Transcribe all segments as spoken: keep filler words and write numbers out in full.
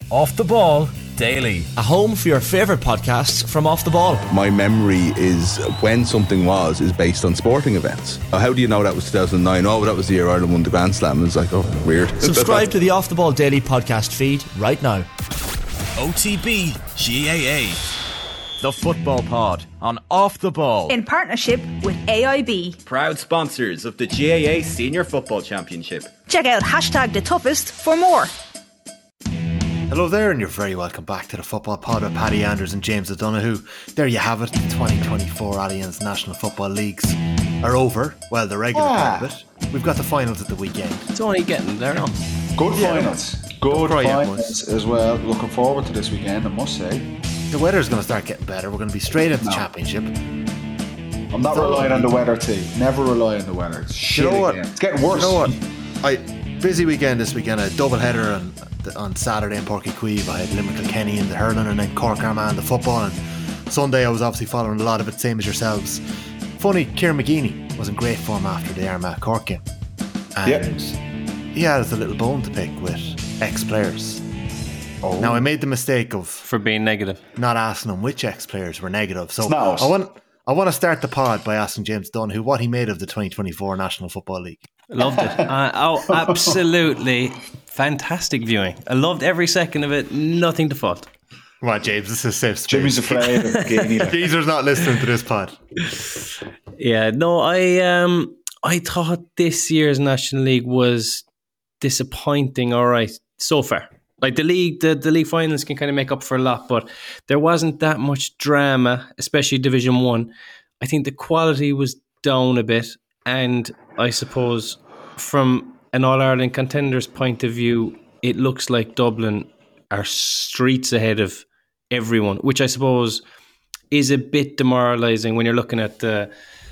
Off the Ball Daily. A home for your favourite podcasts from Off the Ball. My memory is when something was is based on sporting events. How do you know that was two thousand nine? Oh, that was the year Ireland won the Grand Slam. It was like, oh, weird. Subscribe to the Off the Ball Daily podcast feed right now. O T B G A A. The Football Pod on Off the Ball. In partnership with A I B. Proud sponsors of the G A A Senior Football Championship. Check out hashtag the toughest for more. Hello there, and you're very welcome back to the Football Pod with Paddy Anders and James O'Donoghue. There you have it, the twenty twenty-four Allianz National Football Leagues are over. Well, the regular ah. part of it. We've got the finals at the weekend. It's only getting there now. Good Yeah. finals. Good Cry out, finals as well. Looking forward to this weekend, I must say. The weather's going to start getting better. We're going to be straight into No. the championship. I'm not So- relying on the weather, T. Never rely on the weather. It's shit You know what? again. It's getting worse. You know what? I busy weekend this weekend. I had a double header on, on Saturday in Porky Queeve. I had Limerick Kenny in the hurling and then Cork Armagh in the football. And Sunday I was obviously following a lot of it, same as yourselves. Funny, Kieran McGeeney was in great form after the Armagh Cork game. And Yep. he has a little bone to pick with ex-players. Oh. Now I made the mistake of For being negative. not asking him which ex-players were negative. So It's not. I want I want to start the pod by asking James Donoghue what he made of the twenty twenty-four National Football League. Loved it. uh, oh, absolutely fantastic viewing. I loved every second of it. Nothing to fault. Come on, James, this is safe space. Jimmy's afraid of Gainey. Geezer's not listening to this pod. Yeah, no, I um, I thought this year's National League was disappointing. All right, so far. Like the league, the, the league finals can kind of make up for a lot, but there wasn't that much drama, especially Division One. I think the quality was down a bit, and I suppose from an All Ireland contenders point of view, it looks like Dublin are streets ahead of everyone, which I suppose is a bit demoralising when you're looking at the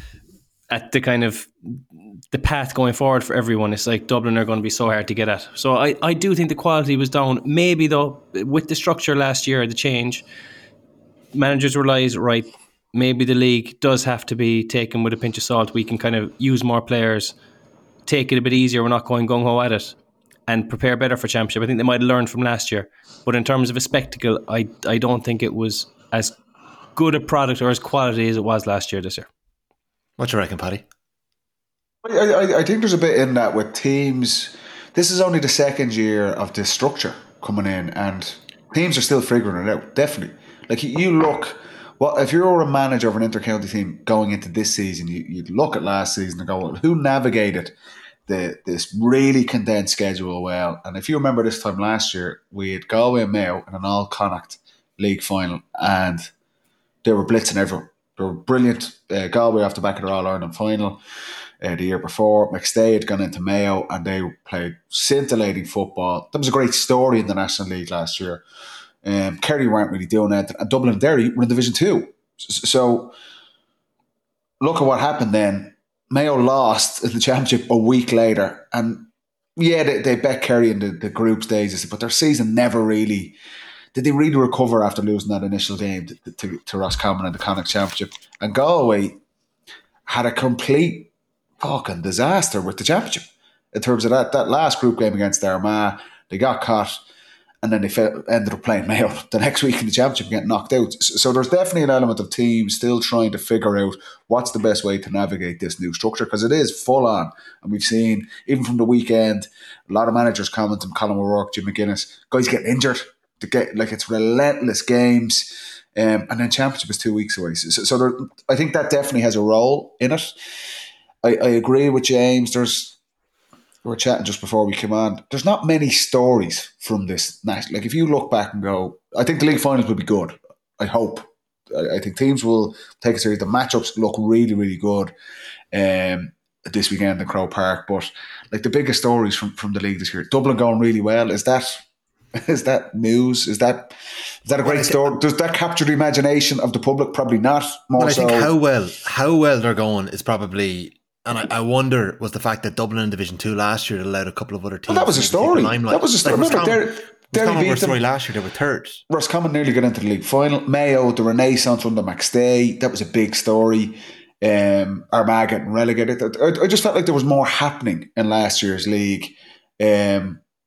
at the kind of the path going forward for everyone. It's like Dublin are going to be so hard to get at. So I, I do think the quality was down. Maybe though, with the structure last year, the change, managers realised, right, maybe the league does have to be taken with a pinch of salt. We can kind of use more players, take it a bit easier. We're not going gung-ho at it and prepare better for championship. I think they might have learned from last year. But in terms of a spectacle, I, I don't think it was as good a product or as quality as it was last year this year. What do you reckon, Paddy? I, I, I think there's a bit in that with teams. This is only the second year of this structure coming in, and teams are still figuring it out. Definitely, like you, you look. Well, if you're a manager of an inter-county team going into this season, you you look at last season and go, well, who navigated the this really condensed schedule well? And if you remember this time last year, we had Galway and Mayo in an all Connacht league final, and they were blitzing everyone. They were brilliant. Uh, Galway off the back of their All Ireland final uh, the year before. McStay had gone into Mayo and they played scintillating football. That was a great story in the National League last year. Um, Kerry weren't really doing anything. And Dublin and Derry were in Division two. So look at what happened then. Mayo lost in the championship a week later. And yeah, they, they bet Kerry in the, the group stages, but their season never really... Did they really recover after losing that initial game to, to, to Roscommon in the Connacht Championship? And Galway had a complete fucking disaster with the championship in terms of that that last group game against Armagh. They got caught, and then they fell, ended up playing Mayo the next week in the championship and getting knocked out. So there's definitely an element of teams still trying to figure out what's the best way to navigate this new structure, because it is full on. And we've seen, even from the weekend, a lot of managers commenting, Colin O'Rourke, Jim McGuinness, guys getting injured. To get like it's relentless games, um, and then championship is two weeks away. So, so there, I think that definitely has a role in it. I, I agree with James. There's we were chatting just before we came on. There's not many stories from this night. Like if you look back and go, I think the league finals will be good. I hope. I, I think teams will take it serious. The matchups look really, really good um, this weekend in Croke Park. But like the biggest stories from, from the league this year, Dublin going really well. Is that? Is that news? Is that is that a great story? Does that capture the imagination of the public? Probably not. More well, I so. think how well how well they're going is probably, and I, I wonder was the fact that Dublin in Division Two last year allowed a couple of other teams. Well, that was a story. That was a story. Like, Remember, Derry, Derry beat were them. story last year. They were third. Roscommon nearly got into the league final. Mayo, the Renaissance under McStay. That was a big story. Um, Armagh getting relegated. I, I just felt like there was more happening in last year's league. Um,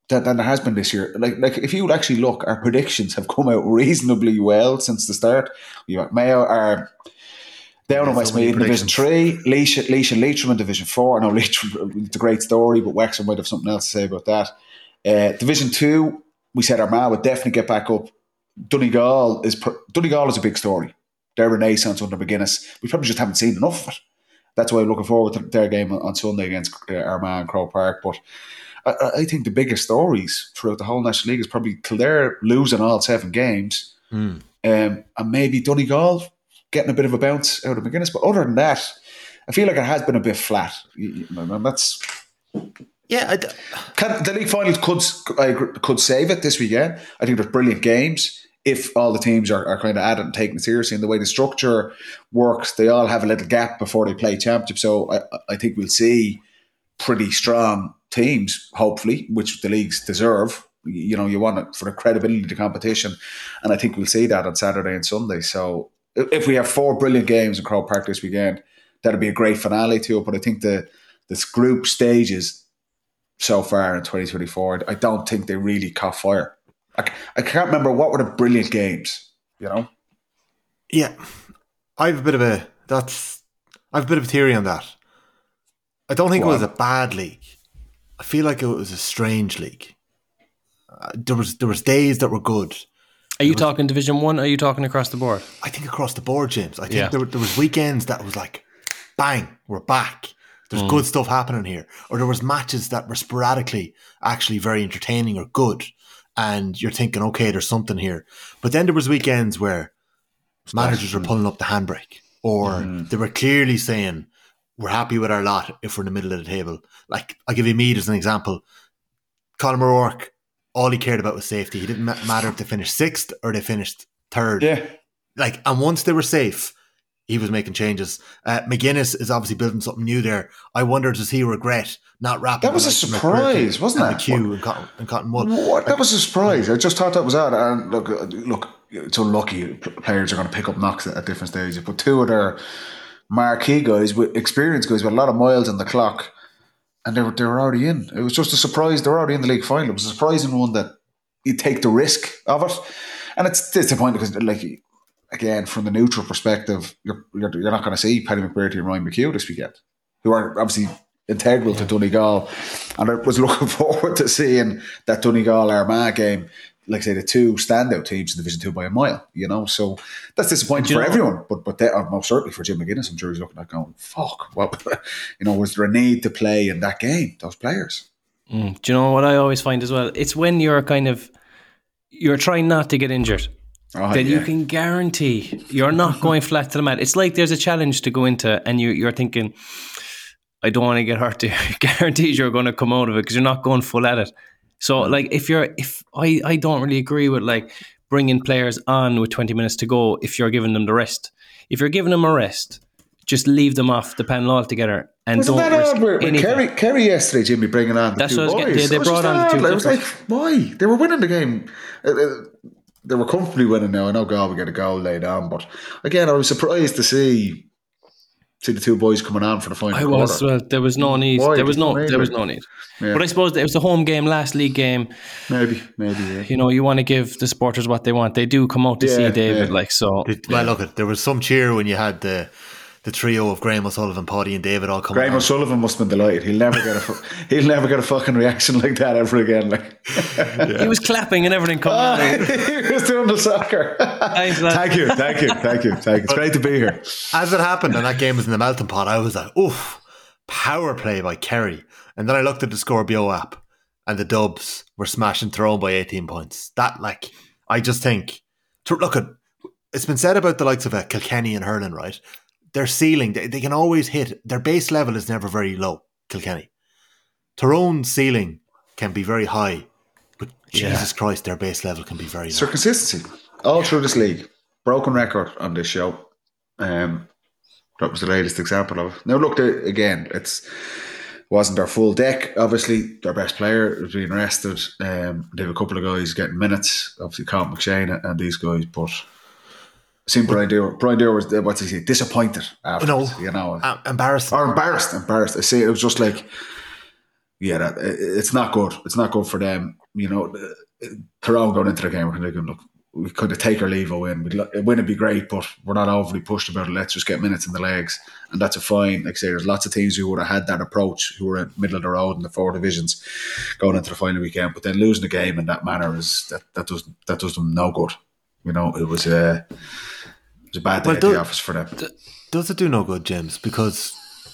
than, than there has been this year. Like, like if you actually look, our predictions have come out reasonably well since the start. You got Mayo are down in Westmeath in Division Three, Leash, Leash and Leitrim in Division Four. I know Leitrim, it's a great story, but Wexford might have something else to say about that. Uh, Division Two, we said Armagh would definitely get back up. Donegal is Donegal is a big story. Their renaissance under McGuinness. We probably just haven't seen enough of it. That's why I'm looking forward to their game on Sunday against uh, Armagh and Croke Park. But I, I think the biggest stories throughout the whole National League is probably Kildare losing all seven games, mm. um, and maybe Donegal getting a bit of a bounce out of McGuinness. But other than that, I feel like it has been a bit flat. And that's yeah. I d- Can, the league finals could I agree, could save it this weekend. I think there's brilliant games if all the teams are, are kind of at it and taking it seriously. And the way the structure works, they all have a little gap before they play championship. So I, I think we'll see pretty strong teams, hopefully, which the leagues deserve. You know, you want it for the credibility of the competition. And I think we'll see that on Saturday and Sunday. So if we have four brilliant games in Croke Park this weekend, that'll be a great finale to it. But I think the this group stages so far in twenty twenty-four, I don't think they really caught fire. I, I can't remember what were the brilliant games, you know? Yeah. I have a bit of a that's I have a bit of a theory on that. I don't think Go it was on. a bad league. I feel like it was a strange league. Uh, there was there was days that were good. Are you talking Division One? Or are you talking across the board? I think across the board, James. I think Yeah. there, there was weekends that was like, bang, we're back. There's Mm. good stuff happening here. Or there was matches that were sporadically actually very entertaining or good. And you're thinking, okay, there's something here. But then there was weekends where managers were pulling up the handbrake. Or Mm. they were clearly saying, we're happy with our lot if we're in the middle of the table. Like, I'll give you Meath as an example. Colin O'Rourke, all he cared about was safety. He didn't ma- matter if they finished sixth or they finished third. Yeah. Like, and once they were safe, he was making changes. Uh, McGuinness is obviously building something new there. I wonder, does he regret not wrapping? That was a surprise, wasn't it? McHugh and Cotton, and Cotton Wood. What? That was a surprise. I just thought that was odd. And look, look, it's unlucky. Players are going to pick up knocks at, at different stages. But two of their marquee guys, with experienced guys with a lot of miles on the clock, and they were they were already in. It was just a surprise. They were already in the league final. It was a surprising one that you take the risk of it, and it's disappointing because, like, again, from the neutral perspective, you're you're, you're not going to see Paddy McBrearty and Ryan McHugh this weekend, who are obviously integral to Donegal, and I was looking forward to seeing that Donegal Armagh game. Like I say, the two standout teams in Division Two by a mile, you know. So that's disappointing for know, everyone, but but they are most certainly for Jim McGuinness. I'm sure he's looking at going, "Fuck, what?" You know, was there a need to play in that game? Those players. Mm. Do you know what I always find as well? It's when you're kind of you're trying not to get injured. Oh, Then yeah. you can guarantee you're not going flat to the mat. It's like there's a challenge to go into, and you, you're thinking, I don't want to get hurt. Guarantees you're going to come out of it because you're not going full at it. So, like, if you're, if I, I don't really agree with like bringing players on with twenty minutes to go if you're giving them the rest. If you're giving them a rest, just leave them off the panel altogether and Wasn't don't that risk odd with, with anything. Kerry, Kerry yesterday, Jimmy, bringing on the That's two what I was boys? getting- they- they It was brought just on the odd. two I was like, different- why? They were winning the game. Uh, uh, They were comfortably winning now. I know God will get a goal laid on, but again, I was surprised to see see the two boys coming on for the final I quarter. was. Well, there was no need. Why? There was no. Maybe. There was no need. Yeah. But I suppose it was the home game, last league game. Maybe, maybe, yeah. You know, you want to give the supporters what they want. They do come out to Yeah, see David, yeah. like so. It- well, look, there was some cheer when you had the the trio of Graham O'Sullivan, Paddy, and David all coming. Graham on. O'Sullivan must have been delighted. He'll never get a fu- he'll never get a fucking reaction like that ever again. Like He was clapping and everything coming oh, out. he was doing the soccer. Thanks, lad. Thank you, thank you, thank you, thank you. It's great to be here. As it happened, and that game was in the melting pot, I was like, oof, power play by Kerry. And then I looked at the Scorpio app, and the Dubs were smashing Tyrone by eighteen points. That, like, I just think, to, look at, it's been said about the likes of uh, Kilkenny and Hurling, right? Their ceiling, they, they can always hit, their base level is never very low, Kilkenny. Tyrone's ceiling can be very high, but Yeah. Jesus Christ, their base level can be very It's low. their consistency all through this league. Broken record on this show. Um, that was the latest example of it. Now look, they, again, it's wasn't their full deck. Obviously, their best player was being rested. Um, they have a couple of guys getting minutes. Obviously, Colin McShane and, and these guys, but. I seen Brian Dewar. Brian Dewar was uh, what's he say? Disappointed afterwards, No, you know, uh, embarrassed. or embarrassed. Embarrassed. I see. It was just like, yeah, that, it, it's not good. It's not good for them. you know, Tyrone going into the game, we're kind of going, look, we could have take or leave a win. We'd, a win would be great, but we're not overly pushed about it. Let's just get minutes in the legs. And that's a fine. Like I say, there's lots of teams who would have had that approach, who were in the middle of the road in the four divisions going into the final weekend. But then losing the game in that manner, is that, that, does, that does them no good. You know, it was a, it was a bad day well, at do, the office for them. Does it do no good, James? Because...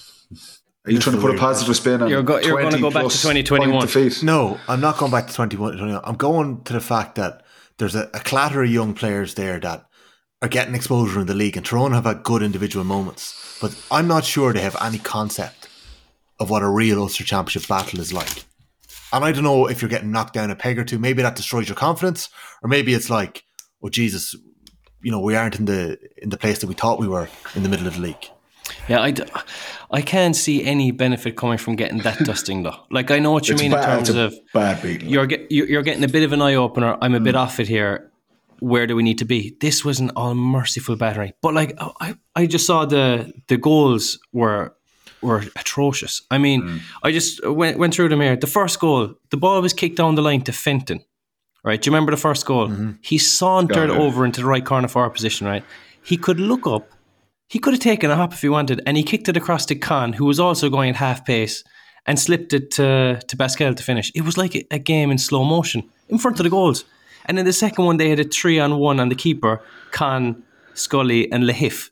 Are you trying to put a positive spin on You're, go, you're going to go back to twenty twenty-one. No, I'm not going back to twenty twenty-one. I'm going to the fact that there's a, a clatter of young players there that are getting exposure in the league, and Tyrone have had good individual moments, but I'm not sure they have any concept of what a real Ulster Championship battle is like. And I don't know if you're getting knocked down a peg or two. Maybe that destroys your confidence, or maybe it's like, oh Jesus, you know, we aren't in the in the place that we thought we were in the middle of the league. Yeah, I, d- I can't see any benefit coming from getting that dusting though. Like, I know what you it's mean bad, in terms of bad beat, like. you're get, you're getting a bit of an eye opener. I'm a mm. bit off it here. Where do we need to be? This was an all merciful battery, but like I, I just saw the the goals were were atrocious. I mean, mm. I just went went through them here. The first goal, the ball was kicked down the line to Fenton. Right? Do you remember the first goal? Mm-hmm. He sauntered oh, yeah. over into the right corner for our position. Right? He could look up. He could have taken a hop if he wanted, and he kicked it across to Khan, who was also going at half pace, and slipped it to, to Pascal to finish. It was like a, a game in slow motion in front of the goals. And in the second one, they had a three on one on the keeper, Khan, Scully, and Lahif.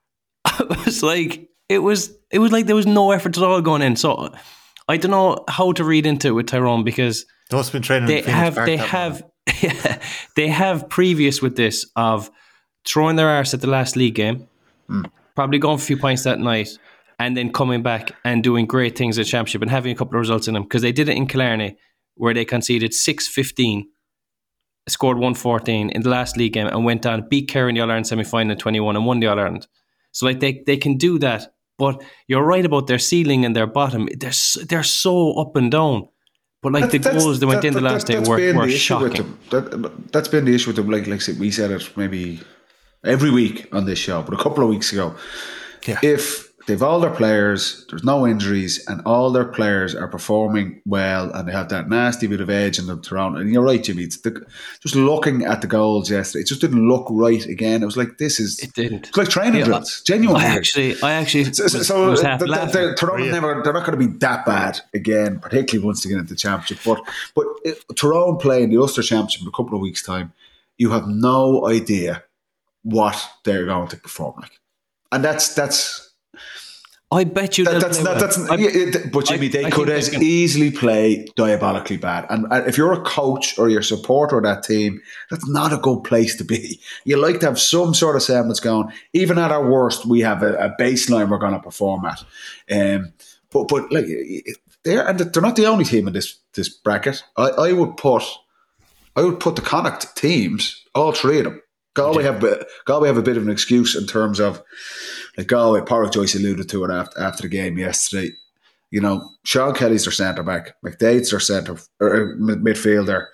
It was like it was it was like there was no effort at all going in. So I don't know how to read into it with Tyrone, because those been training they have Park they have yeah, they have previous with this of throwing their arse at the last league game. Mm. Probably going for a few points that night, and then coming back and doing great things in the Championship and having a couple of results in them, because they did it in Killarney where they conceded six fifteen, scored one fourteen in the last league game, and went on, beat Kerry in the All-Ireland semi-final in twenty-one and won the All-Ireland. So like they, they can do that, but you're right about their ceiling and their bottom. They're so, they're so up and down. But like that's, the goals that went that, in the that, last that, day were, were shocking. That, that's been the issue with them. Like, like we said it maybe every week on this show, but a couple of weeks ago, yeah. if they've all their players, there's no injuries, and all their players are performing well, and they have that nasty bit of edge in them around. And you're right, Jimmy. It's the, just looking at the goals yesterday, it just didn't look right again. It was like this is it didn't. It's like training yeah, drills. Genuinely, I actually, I actually so, was, so was half the, the, Tyrone never. They're not going to be that bad again, particularly once they get into the Championship. But but it, Tyrone playing the Ulster Championship in a couple of weeks' time, you have no idea what they're going to perform like, and that's that's. I bet you that, that's not, well. that's I, yeah, it, but Jimmy, they I could as can... easily play diabolically bad, and, and if you're a coach or you're a supporter of that team, that's not a good place to be. You like to have some sort of semblance going. Even at our worst, we have a, a baseline we're going to perform at. Um, but but like they're and they're not the only team in this this bracket. I, I would put I would put the Connacht teams, all three of them. Galway have Galway have a bit of an excuse in terms of like Galway. Porrick Joyce alluded to it after after the game yesterday. You know, Sean Kelly's their centre back, McDade's their centre or midfielder,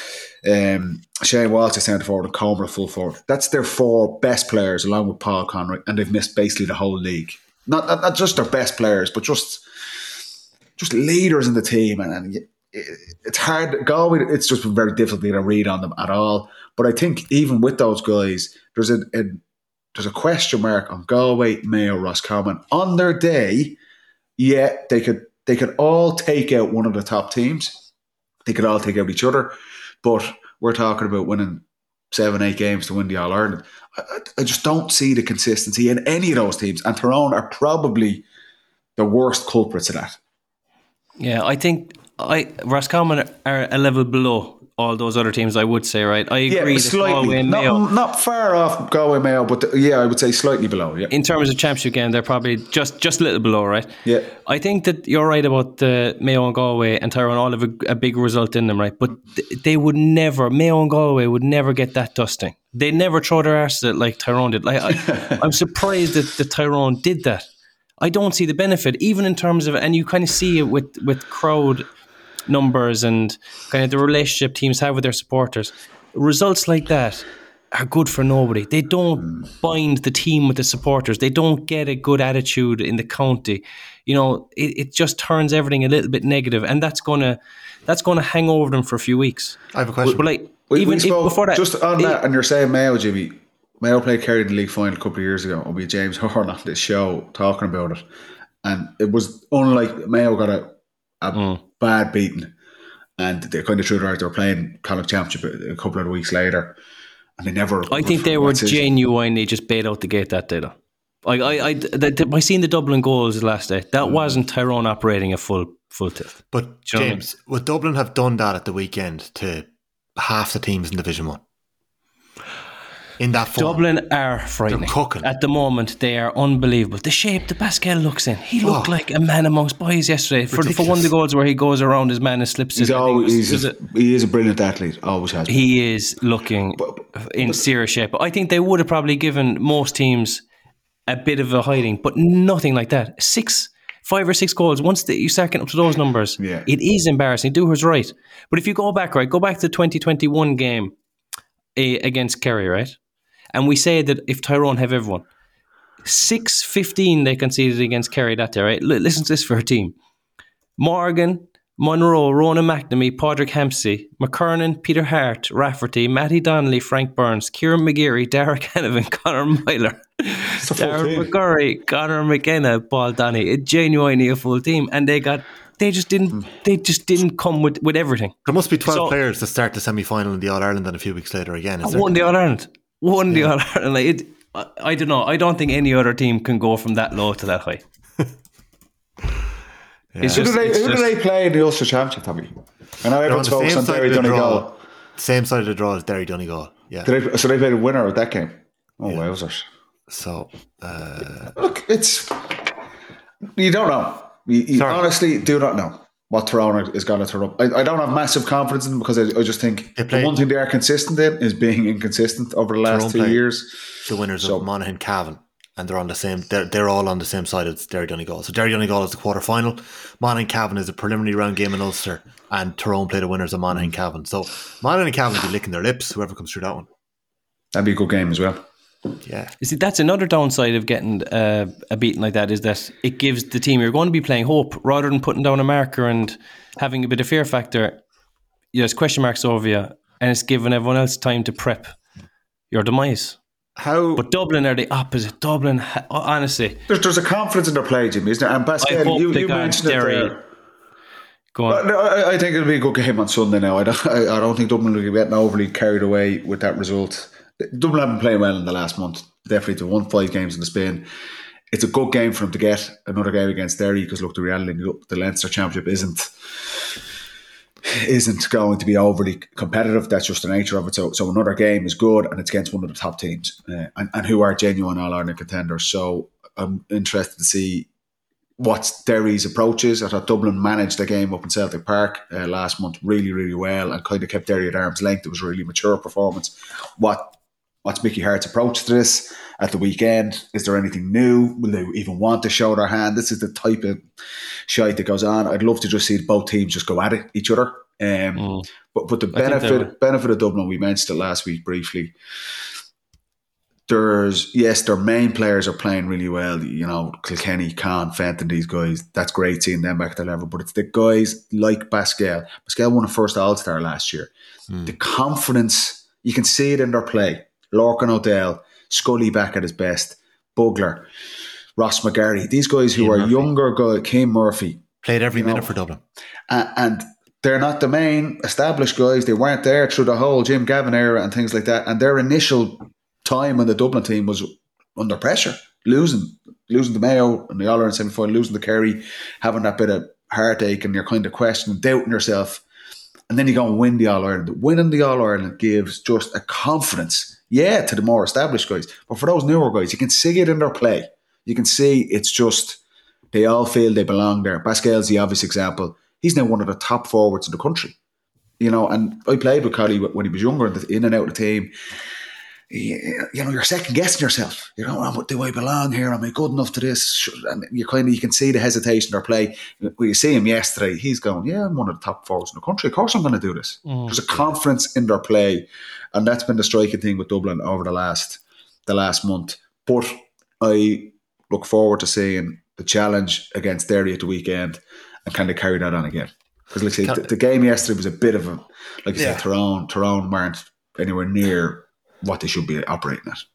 um, Shane Walsh is centre forward, and Comer full forward. That's their four best players, along with Paul Conroy, and they've missed basically the whole league. Not not, not just their best players, but just just leaders in the team, and. and it's hard. Galway, it's just been very difficult to read on them at all. But I think even with those guys, there's a, a there's a question mark on Galway, Mayo, Roscommon. On their day, yeah, they could they could all take out one of the top teams. They could all take out each other. But we're talking about winning seven, eight games to win the All Ireland. I, I just don't see the consistency in any of those teams. And Tyrone are probably the worst culprits of that. Yeah, I think. I Roscommon are a level below all those other teams, I would say, right? I agree. Yeah, slightly. Not, Mayo, not far off Galway Mayo, but the, yeah, I would say slightly below. Yeah. In terms of championship game, they're probably just, just a little below, right? Yeah. I think that you're right about the Mayo and Galway and Tyrone all have a, a big result in them, right? But th- they would never, Mayo and Galway would never get that dusting. They never throw their arse at it like Tyrone did. Like I, I'm surprised that the Tyrone did that. I don't see the benefit, even in terms of, and you kind of see it with, with crowd numbers and kind of the relationship teams have with their supporters. Results like that are good for nobody. They don't mm. bind the team with the supporters. They don't get a good attitude in the county. You know, it, it just turns everything a little bit negative, and that's gonna that's gonna hang over them for a few weeks. I have a question. But, but like we, even we spoke, if, before that, just on it, that, and you're saying Mayo, Jimmy. Mayo played Kerry in the league final a couple of years ago, and we had James Horn on this show talking about it, and it was unlike Mayo got a, a mm. bad beating. And they kind of threw it out. They were playing Connacht Championship a, a couple of weeks later, and they never. I think they were genuinely just bailed out the gate that day. Though, like I, I, the, the, by seeing the Dublin goals last day, that mm. wasn't Tyrone operating a full full tilt. But James, I mean? Would Dublin have done that at the weekend to half the teams in Division One? In that form. Dublin are frightening. They're cooking. At the moment, they are unbelievable. The shape that Pascal looks in, he looked oh. like a man amongst boys yesterday. For, for one of the goals where he goes around his man and slips he's it. Always, he's was a, he is a brilliant athlete, always has been. He is looking but, but, in serious shape. I think they would have probably given most teams a bit of a hiding, but nothing like that. Six, five or six goals, once the, you start getting up to those numbers, yeah. it is embarrassing. Doher's right. But if you go back, right, go back to the twenty twenty-one game uh, against Kerry, right? And we say that if Tyrone have everyone, six fifteen they conceded against Kerry that day, right? L- listen to this for her team. Morgan, Monroe, Ronan McNamee, Padraig Hampsey, McKernan, Peter Hart, Rafferty, Matty Donnelly, Frank Burns, Kieran McGeary, Derek Hanavan, Conor Myler, Darren McCurry, Conor McKenna, Paul Donny. It genuinely a full team. And they got they just didn't mm. they just didn't come with, with everything. There must be twelve so, players to start the semi-final in the All-Ireland then a few weeks later again. Is won the All-Ireland. Won the yeah. All-Ireland. Like it, I, I don't know. I don't think any other team can go from that low to that high. yeah. It's just, who do they, who just, do they play in the Ulster Championship, Tommy? I know everyone's focused on Derry Donegal. Same side of the draw as Derry Donegal. Yeah. They, so they played a winner of that game. Oh, yeah. Wowzers. So, uh, look, it's you don't know. You, you honestly do not know what Tyrone is going to turn up. I, I don't have massive confidence in them because I, I just think the one thing they are consistent in is being inconsistent over the last two years. The winners so, of Monaghan Cavan, and they're on the same. They're they're all on the same side as Derry Donegal. So Derry Donegal is the quarter final. Monaghan Cavan is a preliminary round game in Ulster, and Tyrone play the winners of Monaghan Cavan. So Monaghan and Cavan will be licking their lips. Whoever comes through that one, that'd be a good game as well. Yeah, you see, that's another downside of getting uh, a beating like that is that it gives the team you're going to be playing hope rather than putting down a marker and having a bit of fear factor. You know, there's question marks over you, and it's giving everyone else time to prep your demise. How? But Dublin are the opposite. Dublin, honestly, there's, there's a confidence in their play, Jimmy, isn't there? And Pascal, you, you mentioned it there. Go on. Well, I, I think it'll be a good game on Sunday. Now, I don't, I, I don't think Dublin will be getting overly carried away with that result. Dublin haven't played well in the last month. Definitely, they won five games in the Spain. It's a good game for them to get another game against Derry because look, the reality, the Leinster Championship isn't isn't going to be overly competitive. That's just the nature of it. So, so another game is good, and it's against one of the top teams, uh, and, and who are genuine All-Ireland contenders. So I'm interested to see what Derry's approach is. I thought Dublin managed the game up in Celtic Park uh, last month really, really well, and kind of kept Derry at arm's length. It was a really mature performance. What What's Mickey Hart's approach to this at the weekend? Is there anything new? Will they even want to show their hand? This is the type of shite that goes on. I'd love to just see both teams just go at it, each other. Um, mm. But but the benefit benefit of Dublin, we mentioned it last week briefly. There's yes, their main players are playing really well. You know, Kilkenny, Conn, Fenton, these guys. That's great seeing them back at their level. But it's the guys like Pascal. Pascal won a first All Star last year. Mm. The confidence, you can see it in their play. Lorcan O'Dell, Scully back at his best, Bugler, Ross McGarry, these guys who Keane are Murphy. younger guys, Keane Murphy. Played every minute know, for Dublin. And, and they're not the main established guys. They weren't there through the whole Jim Gavin era and things like that. And their initial time in the Dublin team was under pressure, losing losing the Mayo in the All-Ireland semi-final, losing the Kerry, having that bit of heartache, and you're kind of questioning, doubting yourself. And then you go and win the All-Ireland. Winning the All-Ireland gives just a confidence, yeah, to the more established guys. But for those newer guys, you can see it in their play. You can see it's just, they all feel they belong there. Pascal's the obvious example. He's now one of the top forwards in the country. You know, and I played with Collie when he was younger, in and out of the team. you, you know, you're second guessing yourself. You know, oh, do I belong here? Am I good enough to this? And you kind of you can see the hesitation in their play. When you see him yesterday, he's going, "Yeah, I'm one of the top forwards in the country. Of course, I'm going to do this." Mm. There's a confidence in their play, and that's been the striking thing with Dublin over the last the last month. But I look forward to seeing the challenge against Derry at the weekend and kind of carry that on again. Because like say, the, the game yesterday was a bit of a, like you yeah. said, Tyrone, Tyrone weren't anywhere near what they should be operating at.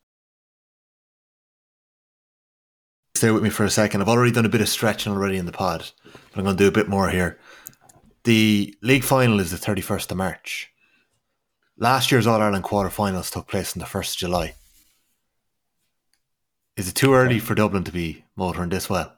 Stay with me for a second. I've already done a bit of stretching already in the pod, but I'm going to do a bit more here. The league final is the thirty-first of March. Last year's All-Ireland quarterfinals took place on the first of July. Is it too early for Dublin to be motoring this well?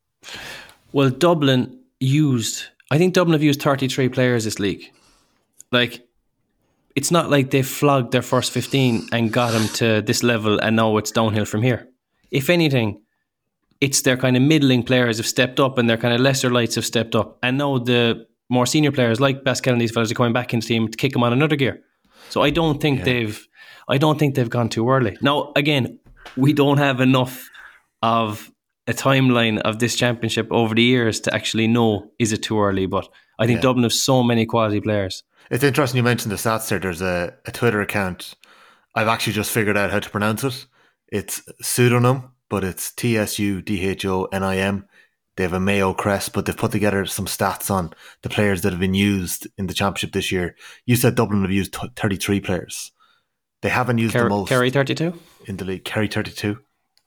Well, Dublin used, I think Dublin have used thirty-three players this league. Like, it's not like they flogged their first fifteen and got them to this level and now it's downhill from here. If anything, it's their kind of middling players have stepped up and their kind of lesser lights have stepped up. And now the more senior players like Pascal and these fellas are coming back into the team to kick them on another gear. So I don't think yeah. they've, I don't think they've gone too early. Now, again, we don't have enough of a timeline of this championship over the years to actually know, is it too early? But I think yeah. Dublin have so many quality players. It's interesting you mentioned the stats there. There's a, a Twitter account. I've actually just figured out how to pronounce it. It's Pseudonym, but it's T S U D H O N I M. They have a Mayo crest, but they've put together some stats on the players that have been used in the championship this year. You said Dublin have used thirty-three players. They haven't used Ker- the most. Kerry thirty-two? In the league. Kerry thirty-two.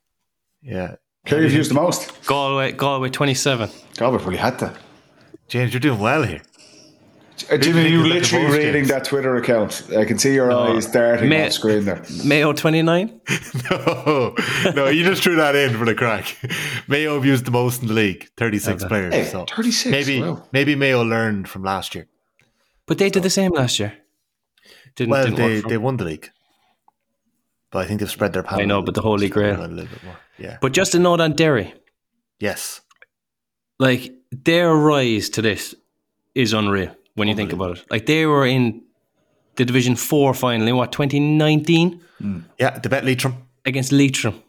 Yeah. Kerry's used the most. Galway, Galway twenty-seven. Galway probably had to. James, you're doing well here. Uh, Jimmy, you literally reading games? That Twitter account. I can see your no. eyes darting May- off screen there. Mayo twenty-nine? no, no, you just threw that in for the crack. Mayo have used the most in the league, thirty-six okay. players. Hey, so thirty-six, maybe, wow. maybe Mayo learned from last year. But they did the same last year. Didn't, well, didn't they, they won the league. But I think they've spread their power. I know, but the Holy Grail. A little bit more. Yeah. But just a note on Derry. Yes. Like, their rise to this is unreal when you think about it. Like, they were in the Division four final in what, twenty nineteen? Mm. Yeah, they bet Leitrim. Against Leitrim.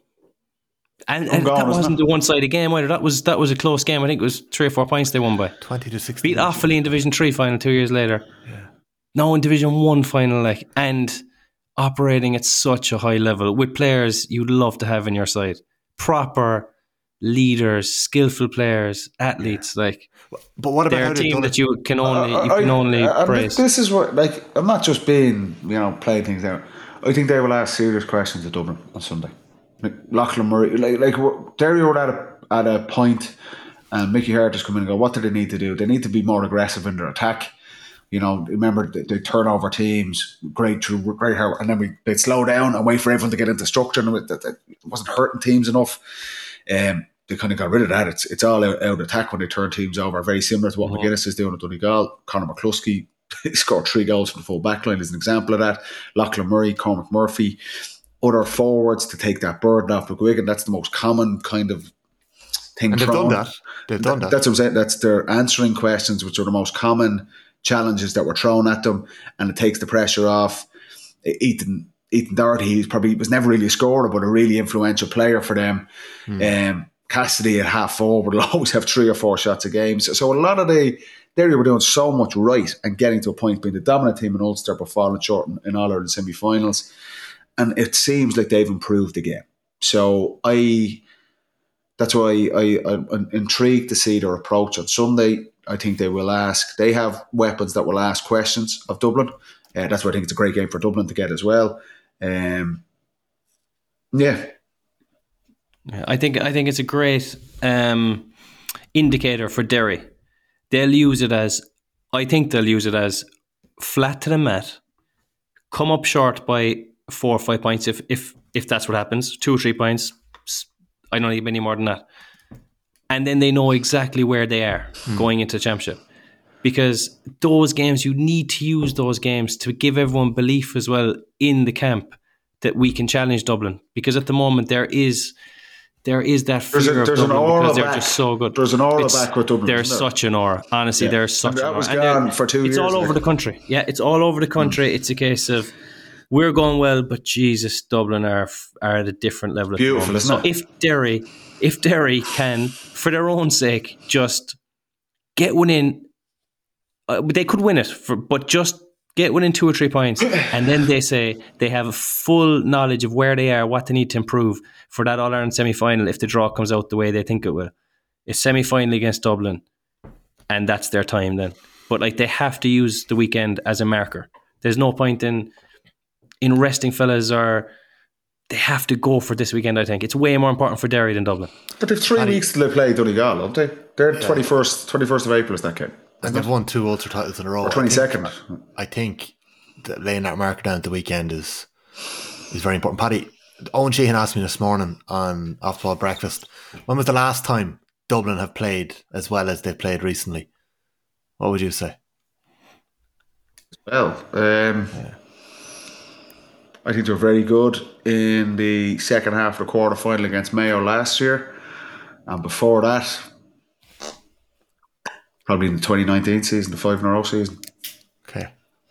And, and that wasn't the one-sided game either. That was that was a close game. I think it was three or four points they won by. twenty to sixteen. Beat Offaly in Division three final two years later. Yeah. Now in Division one final, like, and operating at such a high level with players you'd love to have in your side. Proper leaders, skillful players, athletes. Yeah. Like, but what about they're a team that you can only uh, you can I, only I, I, praise? This is what, like, I'm not just being, you know, playing things out. I think they will ask serious questions at Dublin on Sunday. Like Lachlan Murray, like, like Derry were at a at a point, and Mickey Hart has come in and go, what do they need to do? They need to be more aggressive in their attack. You know, remember they, they turn over teams, great through great hard, and then we they'd slow down and wait for everyone to get into structure, and it, it wasn't hurting teams enough. Um, they kind of got rid of that. It's it's all out, out attack when they turn teams over, very similar to what mm-hmm. McGuinness is doing at Donegal. Conor McCluskey scored three goals from the full back line as an example of that. Lachlan Murray, Cormac Murphy, other forwards to take that burden off McGuigan. That's the most common kind of thing. And they've thrown. done that. They've done that. That's what I'm saying. That's they're answering questions, which are the most common challenges that were thrown at them, and it takes the pressure off. Ethan Ethan Doherty, he probably was never really a scorer, but a really influential player for them. Mm. Um, Cassidy at half forward will always have three or four shots a game. So, so a lot of the Derry were doing so much right and getting to a point being the dominant team in Ulster, but falling short in, in All Ireland semi-finals. And it seems like they've improved the game. So I, that's why I, I, I'm intrigued to see their approach on Sunday. I think they will ask. They have weapons that will ask questions of Dublin. Uh, that's why I think it's a great game for Dublin to get as well. Um, yeah. yeah, I think I think it's a great um, indicator for Derry. They'll use it as, I think they'll use it as flat to the mat, come up short by four or five points if if if that's what happens, two or three points. I don't need any more than that. And then they know exactly where they are mm. going into the championship. Because those games, you need to use those games to give everyone belief as well in the camp that we can challenge Dublin. Because at the moment there is there is that fear there's a, of there's Dublin an aura because they're back. just so good. There's an aura it's, back with Dublin. There's such an aura. Honestly, yeah. there's such and that an aura. was and gone for two it's years. It's all over like. the country. Yeah, it's all over the country. Mm. It's a case of we're going well, but Jesus, Dublin are are at a different level. Beautiful, at the moment. isn't So if Derry, if Derry can, for their own sake, just get one in, uh, they could win it, for, but just get one in two or three points, and then they say they have a full knowledge of where they are, what they need to improve for that All Ireland semi final. If the draw comes out the way they think it will, it's semi final against Dublin, and that's their time then. But like they have to use the weekend as a marker. There's no point in in resting fellas, or they have to go for this weekend. I think it's way more important for Derry than Dublin. But they've three Paddy. weeks till they play Donegal, haven't they? They're yeah. twenty-first, twenty-first of April is that game. And they've won two Ulster titles in a row. Or twenty-second. I think, I think that laying that marker down at the weekend is is very important. Paddy, Owen Sheehan asked me this morning on Off the Ball Breakfast, when was the last time Dublin have played as well as they've played recently? What would you say? Well, um, yeah. I think they're very good in the second half of the quarter final against Mayo last year, and before that, probably in the twenty nineteen season, the five in a row season. Okay.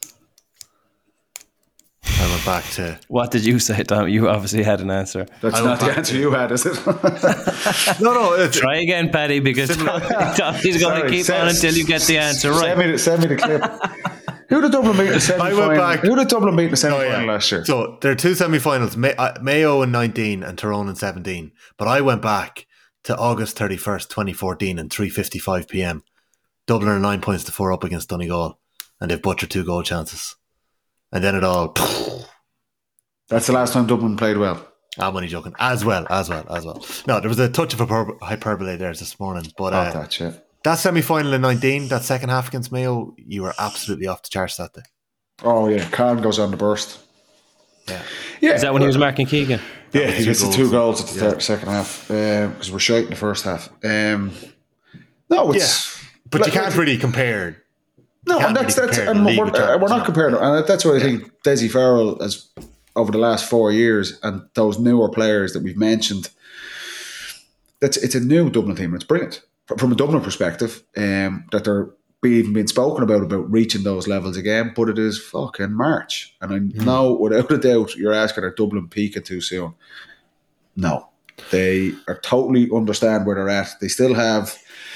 I went back to... What did you say, Tom? You obviously had an answer. That's I not the answer to... you had, is it? no, no. It's... Try again, Paddy, because Tommy's going to keep send, on until you get the answer right. Send me the, send me the clip. Who did Dublin beat in the semi-final? Who did Dublin beat in the semi-final oh, yeah. last year? So there are two semi-finals, May- uh, Mayo in nineteen and Tyrone in seventeen. But I went back to August thirty-first, twenty fourteen and three fifty-five p.m. Dublin are nine points to four up against Donegal, and they've butchered two goal chances. And then it all... That's the last time Dublin played well. I'm only joking. As well, as well, as well. No, there was a touch of hyperbole there this morning. But uh, oh, that shit. That semi-final in nineteen, that second half against Mayo, you were absolutely off the charts that day. Oh, yeah. Khan goes on the burst. Yeah. yeah. Is that when he was marking Keegan? Yeah, he gets the two goals at the yeah. third, second half because um, we're shite in the first half. Um, no, it's... Yeah. But like, you can't really compare... No, and that's... Really that's and we're, uh, we're not comparing... And that's what I think Desi Farrell has... over the last four years, and those newer players that we've mentioned, that's it's a new Dublin team, and it's brilliant. From a Dublin perspective, um, that they're being, being spoken about, about reaching those levels again, but it is fucking March. And I mm. know, without a doubt, you're asking, are Dublin peaking too soon? No. They are totally understand where they're at. They still have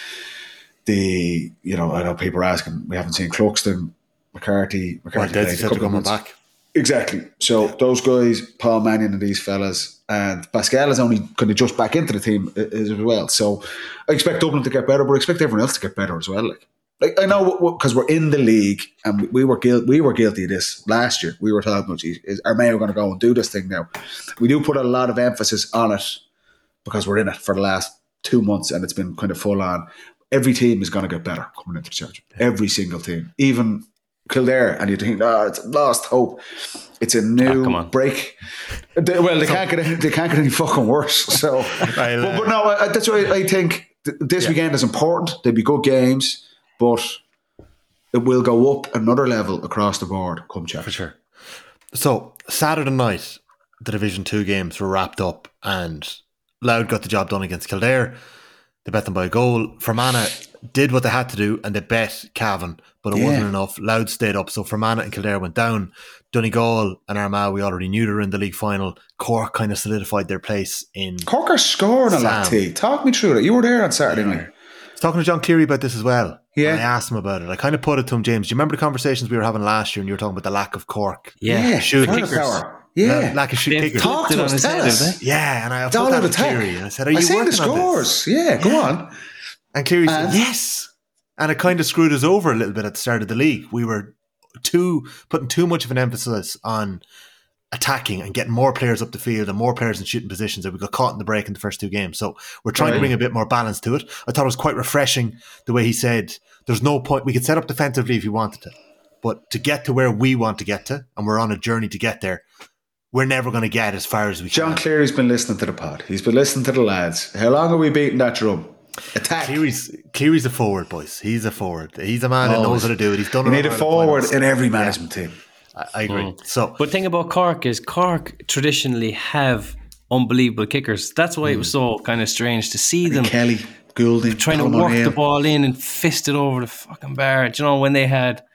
the, you know, I know people are asking, we haven't seen Cluxton, McCarthy, McCarthy well, played a couple of months back. Exactly. So yeah. those guys, Paul Mannion and these fellas, and Pascal is only kind of just back into the team as well. So I expect Dublin to get better, but I expect everyone else to get better as well. Like, like I know because we're in the league, and we were guilty. We were guilty of this last year. We were talking about, geez, is are Mayo going to go and do this thing now? We do put a lot of emphasis on it because we're in it for the last two months, and it's been kind of full on. Every team is going to get better coming into the church. Every single team, even Kildare, and you think, oh, it's lost hope. It's a new oh, break. They, well, they can't get any, they can't get any fucking worse. So, but, but no, I, that's why I think th- this yeah. weekend is important. There'll be good games, but it will go up another level across the board come Championship. For sure. So Saturday night, the Division Two games were wrapped up, and Louth got the job done against Kildare. They bet them by a goal. Fermanagh did what they had to do, and they bet Cavan, but it yeah. wasn't enough. Louth stayed up, so Fermanagh and Kildare went down. Donegal and Armagh, we already knew they were in the league final. Cork kind of solidified their place in. Cork are scoring a lot, T. Talk me through it. You were there on Saturday night. I was talking to John Cleary about this as well. Yeah. And I asked him about it. I kind of put it to him, James. Do you remember the conversations we were having last year, and you were talking about the lack of Cork? Yeah, yeah. Shooting power. Yeah, no, lack of shoot kickers. Talk to us, tell us. Yeah, and I put that to Cleary, and I said, "Are you I working the scores? On this?" Yeah, go yeah. on. And Cleary said, and? "Yes." And it kind of screwed us over a little bit at the start of the league. We were too putting too much of an emphasis on attacking and getting more players up the field and more players in shooting positions, and we got caught in the break in the first two games. So we're trying right. to bring a bit more balance to it. I thought it was quite refreshing the way he said, "There's no point. We could set up defensively if you wanted to, but to get to where we want to get to, and we're on a journey to get there, we're never going to get as far as we John can." John Cleary's been listening to the pod. He's been listening to the lads. How long have we beaten that drum? Attack. Cleary's, Cleary's a forward, boys. He's a forward. He's a man who knows how to do it. He's done you it. You need a forward in every management yeah. team. I, I agree. Mm. So, but the thing about Cork is Cork traditionally have unbelievable kickers. That's why mm. it was so kind of strange to see them. Kelly, Goulding, trying to work the ball in and fist it over the fucking bar. Do you know, when they had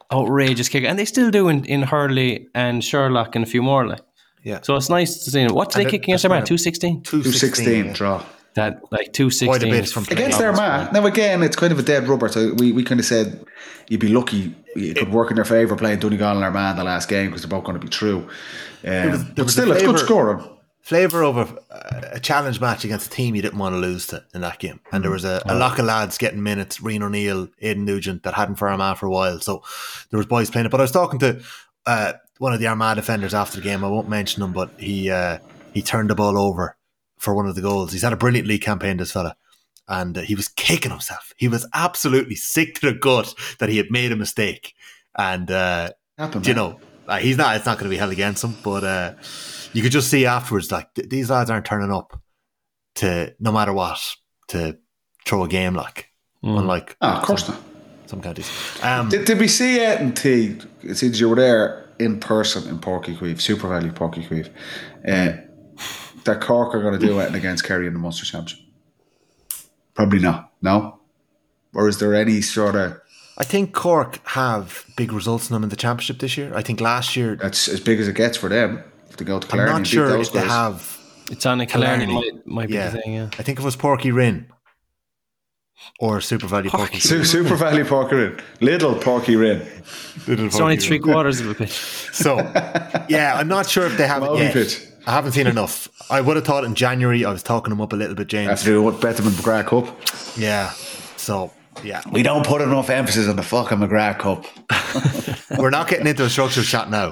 outrageous kick, and they still do in, in Hurley and Sherlock and a few more. Like, Yeah. so it's nice to see. What did And they the- kick against the their man? spread- two sixteen. two sixteen yeah. draw. That like two sixteen Quite a bit from Against their man. Now, again, it's kind of a dead rubber. So we, we kind of said you'd be lucky. It could work in their favour playing Donegal and Armagh the last game because they're both going to be true. Um, was- there but was still, a it's good flavour- scoring. Flavour of a, a challenge match against a team you didn't want to lose to in that game. And there was a, a lot of lads getting minutes, Rian O'Neill, Aidan Nugent, that hadn't for Armagh for a while. So there was boys playing it. But I was talking to uh, one of the Armagh defenders after the game. I won't mention him, but he uh, he turned the ball over for one of the goals. He's had a brilliant league campaign, this fella. And uh, he was kicking himself. He was absolutely sick to the gut that he had made a mistake. And, uh, Happened, you man. know, uh, he's not, it's not going to be held against him, but uh, you could just see afterwards, like, th- these lads aren't turning up to, no matter what, to throw a game like, unlike Ah, of course some, not. some counties. Um, Did, did we see it in T? Since you were there in person in Porky Queeve, Super Valley Porky Queeve, uh, that Cork are going to do it against Kerry in the Munster Championship? Probably not. No? Or is there any sort of... I think Cork have big results in them in the championship this year. I think last year, That's as big as it gets for them if they go to I'm Killarney not and beat sure those if they guys. have. It's on a Killarney, Killarney. might, might be Yeah. the thing, yeah. I think it was Porky Rin or Super Valley Porky. Su- Super Valley Porky Rin. Little Porky Rin. It's only three quarters of a pitch. So, yeah, I'm not sure if they have it Moldy yet. pitch. I haven't seen enough. I would have thought in January. I was talking them up a little bit, James. After doing what Bethlehem McGrath Cup. Yeah. So, yeah. We don't put enough emphasis on the fucking McGrath Cup. We're not getting into a structured chat now.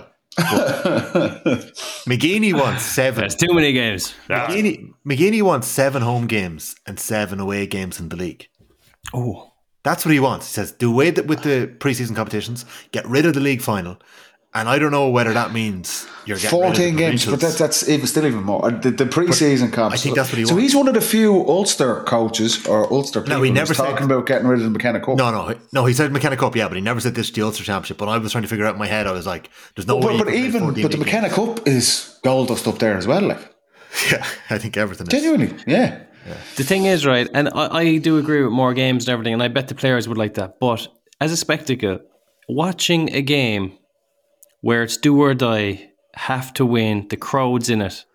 McGeaney wants seven. There's too many games. McGeaney, McGeaney wants seven home games and seven away games in the league. Oh, That's what he wants. He says, do away th- with the preseason competitions, get rid of the league final. And I don't know whether that means you're getting fourteen rid of the games, but provincials. that, that's even still even more. Uh, The, the pre-season comps. I think that's what he So wants. he's one of the few Ulster coaches or Ulster people No, he never who's talking said- about getting rid of the McKenna Cup. No, no, no. He said McKenna Cup, yeah, but he never said this to the Ulster Championship. But I was trying to figure out in my head. I was like, "There's no But, way." but, you but can play even fourteen but the big McKenna games. Cup is gold dust up there as well. Like Yeah, I think everything is. genuinely, yeah. the thing is, right, and I, I do agree with more games and everything, and I bet the players would like that. But as a spectacle, watching a game where it's do or die, have to win, the crowd's in it,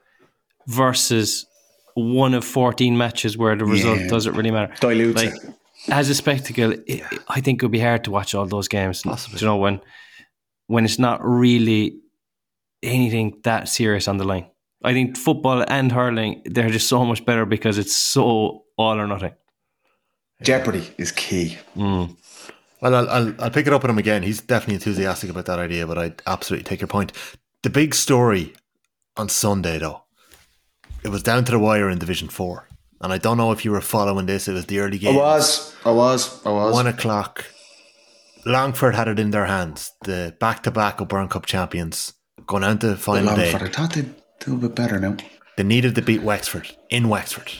versus one of fourteen matches where the result Yeah. doesn't really matter. Dilutes like, it. as a spectacle, it, I think it would be hard to watch all those games. Possibly. You know, when when it's not really anything that serious on the line. I think football and hurling, they're just so much better because it's so all or nothing. Jeopardy is key. Well, I'll, I'll I'll pick it up with him again. He's definitely enthusiastic about that idea, but I absolutely take your point. The big story on Sunday, though, it was down to the wire in Division Four, and I don't know if you were following this. It was the early I game. was, I was, I was. One o'clock. Longford had it in their hands. The back-to-back O'Byrne Cup champions going on to final day. Longford, I thought they'd do a bit better now. They needed to beat Wexford in Wexford.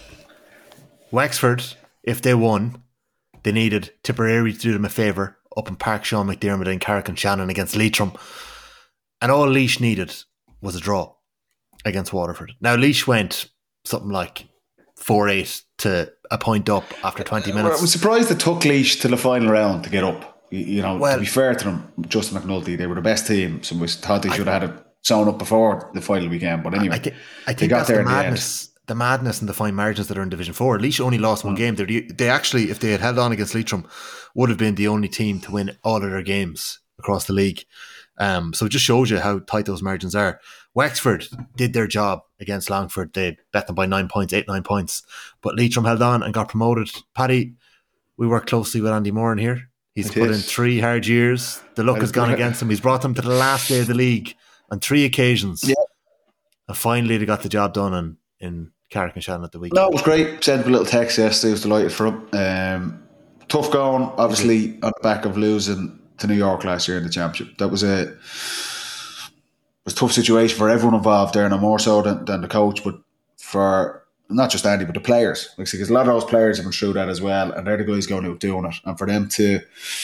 Wexford, if they won, they needed Tipperary to do them a favour up in Park Sean McDermott and Carrick and Shannon against Leitrim. And all Laois needed was a draw against Waterford. Now, Laois went something like four eight to a point up after twenty Well, I minutes. was surprised it took Laois to the final round to get up. You, you know, Well- to be fair to them, Justin McNulty, they were the best team, so we thought they should have had it sewn up before the final weekend. But anyway, I, thi- I they think got that's there the in the end. madness. The madness and the fine margins that are in Division Four. Laois only lost one game. They're the, they actually, if they had held on against Leitrim, would have been the only team to win all of their games across the league. Um, so it just shows you how tight those margins are. Wexford did their job against Longford. They bet them by nine points, eight, nine points. But Leitrim held on and got promoted. Paddy, we work closely with Andy Moran here. He's It put is. in three hard years. The luck I- has gone I- against him. He's brought them to the last day of the league on three occasions. Yeah. And finally they got the job done in, in Carrick and Shannon at the weekend. No, it was great. Sent him a little text yesterday. I was delighted for him. Um, tough going, obviously, on the back of losing to New York last year in the championship. That was a was a tough situation for everyone involved there, and more so than, than the coach, but for not just Andy, but the players. Like, because a lot of those players have been through that as well, and they're the guys going out doing it. And for them to,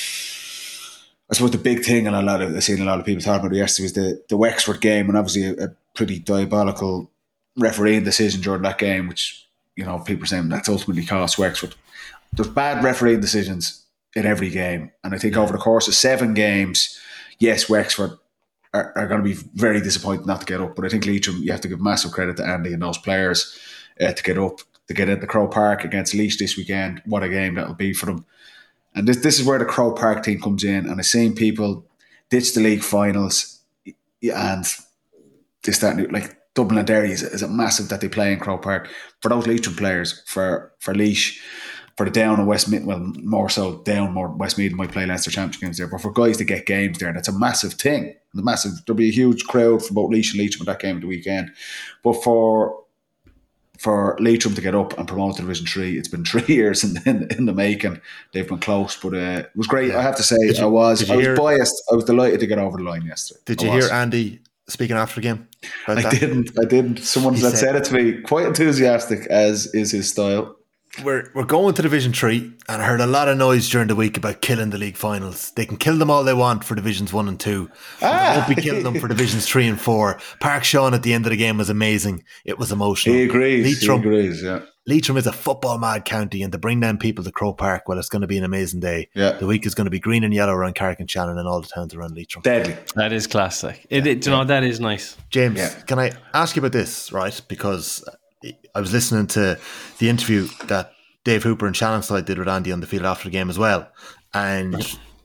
I suppose the big thing, and a lot of I've seen a lot of people talking about it yesterday, was the the Wexford game, and obviously a, a pretty diabolical refereeing decision during that game, which, you know, people are saying that's ultimately cost Wexford. There's bad refereeing decisions in every game. And I think over the course of seven games, yes, Wexford are, are going to be very disappointed not to get up. But I think Leitrim, you have to give massive credit to Andy and those players uh, to get up, to get into Crow Park against Laois this weekend. What a game that'll be for them. And this this is where the Crow Park team comes in. And I've seen people ditch the league finals and this, that, and like Dublin and Derry is, is it massive that they play in Crow Park. For those Leitrim players, for, for Laois, for the Down and Westmeath, well, more so Down, more Westmeath might play Leinster Championship games there, but for guys to get games there, that's a massive thing. The massive, there'll be a huge crowd for both Laois and Leitrim at that game at the weekend. But for for Leitrim to get up and promote to Division Three, it's been three years in in, in the making. They've been close, but uh, it was great. Yeah. I have to say, you, I was I was hear, biased. I was delighted to get over the line yesterday. Did you hear Andy speaking after the game? I that? didn't. I didn't. Someone that said, said it to me, quite enthusiastic, as is his style. We're we're going to Division Three, and I heard a lot of noise during the week about killing the league finals. They can kill them all they want for Divisions One and Two. Ah. They won't be killing them for Divisions Three and Four. Park Sean at the end of the game was amazing. It was emotional. He agrees. Leitrim, he agrees. Yeah. Leitrim is a football mad county, and to bring them people to Crow Park, well, it's going to be an amazing day. Yeah. The week is going to be green and yellow around Carrick and Shannon and all the towns around Leitrim. Deadly. That is classic. It, it, you know, that is nice. James, yeah. Can I ask you about this, right? Because I was listening to the interview that Dave Hooper and Shannon Side did with Andy on the field after the game as well. And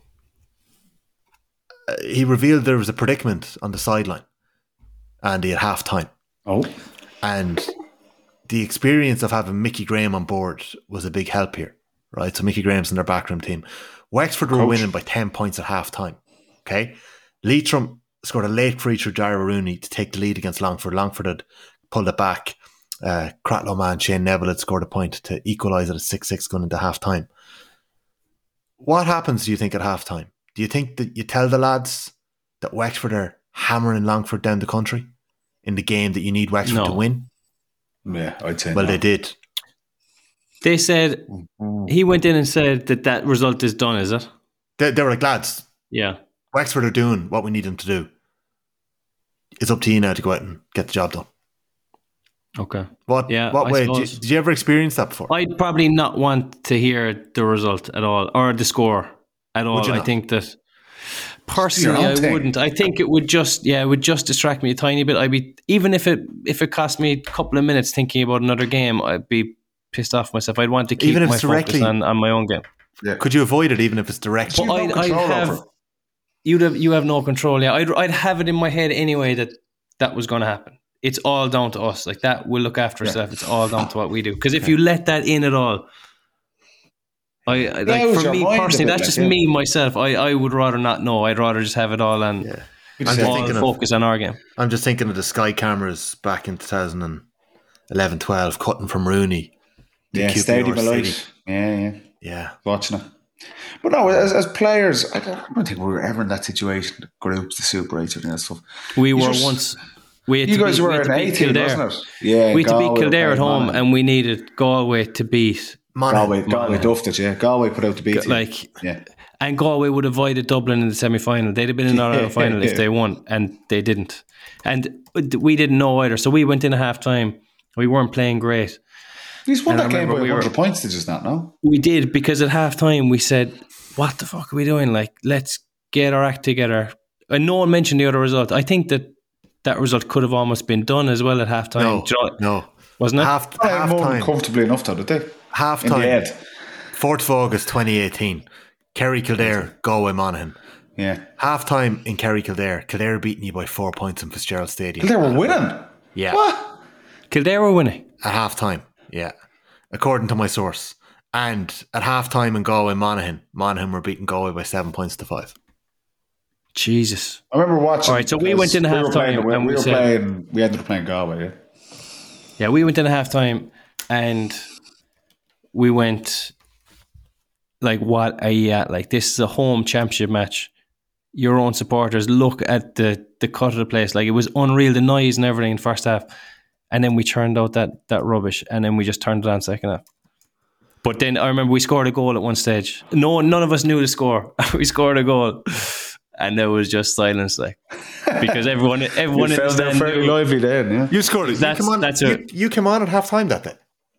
he revealed there was a predicament on the sideline, Andy, at half time. Oh. And the experience of having Mickey Graham on board was a big help here, right? So Mickey Graham's in their backroom team. Wexford were Coach. winning by ten points at half time. Okay. Leitrim scored a late free through Dara Rooney to take the lead against Longford. Longford had pulled it back. Uh, Cratlow man Shane Neville had scored a point to equalise it at six six going into half time. What happens, do you think, at half time? Do you think that you tell the lads that Wexford are hammering Longford down the country in the game that you need Wexford no. to win? Yeah, I'd say Well, no. they did. They said, he went in and said that that result is done, is it? They, they were like, lads, yeah, Wexford are doing what we need them to do. It's up to you now to go out and get the job done. Okay. What, yeah, what I way? Did you, did you ever experience that before? I'd probably not want to hear the result at all, or the score at all. I think that personally I thing. wouldn't. I think it would just, yeah, it would just distract me a tiny bit. I'd be, even if it if it cost me a couple of minutes thinking about another game, I'd be pissed off myself. I'd want to keep even if my focus on, on my own game. Yeah. Could you avoid it even if it's direct? But I'd, I'd have, you'd have, you have no control. Yeah, I'd, I'd have it in my head anyway that that was going to happen. It's all down to us. Like that, we'll look after ourselves. Yeah. It's all down to what we do. Because if you let that in at all, I, I like yeah, for me personally, that's like, just yeah. me myself. I, I would rather not know. I'd rather just have it all and yeah. all focus of, on our game. I'm just thinking of the Sky cameras back in twenty eleven twelve cutting from Rooney. Yeah, Stadium of Light. Yeah, yeah, yeah. Watching it. But no, as, as players, I don't, I don't think we were ever in that situation. The groups, the Super eight, and that stuff. We you were just, once. We had you to guys beat, were an eighteen, wasn't it? Yeah, we had to beat Kildare at home, and we needed Galway to beat Galway. Galway duffed it, yeah. Galway put out the beat. Like, yeah. And Galway would have avoided Dublin in the semi-final. They'd have been in our final if they won, and they didn't. And we didn't know either. So we went in at half time. We weren't playing great. You just won that game by we one hundred points, did you not know? We did, because at half time we said, what the fuck are we doing? Like, let's get our act together. And no one mentioned the other result. I think that that result could have almost been done as well at half time. No, you know, no. Wasn't it? Half, half time. Comfortably enough, though, did they? Half time. fourth of August twenty eighteen. Kerry Kildare, Galway Monaghan. Yeah. Half time in Kerry Kildare. Kildare beating you by four points in Fitzgerald Stadium. Kildare were winning? Yeah. What? Kildare were winning? At half time, yeah. According to my source. And at half time in Galway Monaghan, Monaghan were beating Galway by seven points to five. Jesus. I remember watching. All right, so we went in we half time. We, and we we were said, playing, we ended up playing Galway, yeah. Yeah, we went in half time and we went like, what are you at? Like, this is a home championship match. Your own supporters, look at the, the cut of the place. Like, it was unreal, the noise and everything in the first half. And then we turned out that that rubbish, and then we just turned it on second half. But then I remember we scored a goal at one stage. No, none of us knew the score. We scored a goal, and there was just silence, like, because everyone, everyone you in the stand stand very knew. lively then, yeah. You scored it. That's, you, came on, that's you, it. you came on at half time that day.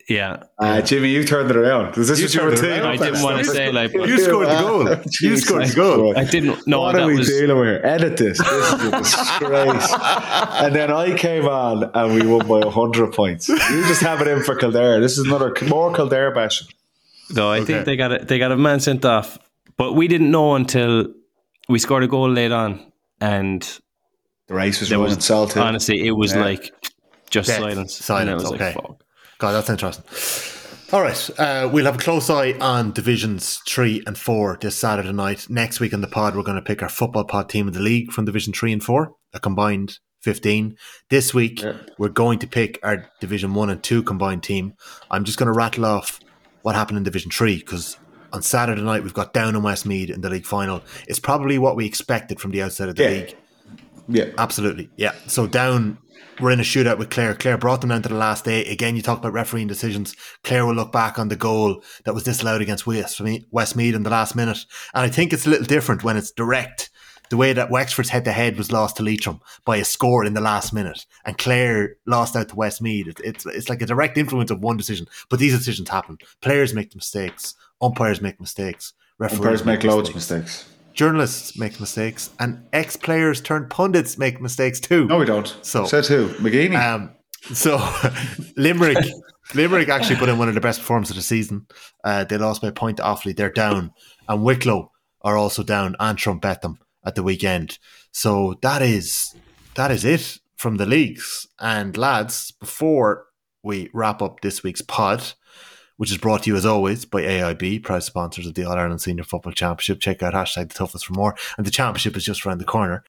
Yeah. Uh, Jimmy, you turned it around. Is this You what you were turned it thinking? around. I didn't want to say like, but You scored the goal. You scored the goal. I didn't. No, what that are we was. dealing with here? Edit this. This is a disgrace. And then I came on and we won by one hundred points. You just have it in for Kildare. This is another more Kildare bashing. No, I Okay. think they got a, they got a man sent off, but we didn't know until we scored a goal late on, and The race was there running was salted. honestly, it was Yeah. like just Death. silence. Silence, And it was okay. like, fuck. God, that's interesting. All right, uh, we'll have a close eye on divisions three and four this Saturday night. Next week on the pod, we're going to pick our football pod team of the league from division three and four, a combined fifteen. This week, Yeah. we're going to pick our division one and two combined team. I'm just going to rattle off what happened in division three, because on Saturday night, we've got Down and Westmeath in the league final. It's probably what we expected from the outside of the Yeah. league. Yeah. Absolutely, yeah. So Down, we're in a shootout with Clare. Clare brought them down to the last day. Again, you talk about refereeing decisions. Clare will look back on the goal that was disallowed against Westmeath Westmeath in the last minute. And I think it's a little different when it's direct. The way that Wexford's head-to-head was lost to Leitrim by a score in the last minute, and Clare lost out to Westmeath. It, it's it's like a direct influence of one decision. But these decisions happen. Players make mistakes. Umpires make mistakes. Referees Umpires make loads of mistakes. mistakes. Journalists make mistakes, and ex-players turned pundits make mistakes too. No, we don't. So- So too. McGeaney. Um, so Limerick, Limerick actually put in one of the best performances of the season. Uh, they lost by a point to Offaly. They're down, and Wicklow are also down. Antrim bet them at the weekend. So that is that is it from the leagues. And lads, before we wrap up this week's pod, which is brought to you as always by A I B, proud sponsors of the All Ireland Senior Football Championship. Check out hashtag the toughest for more. And the championship is just around the corner.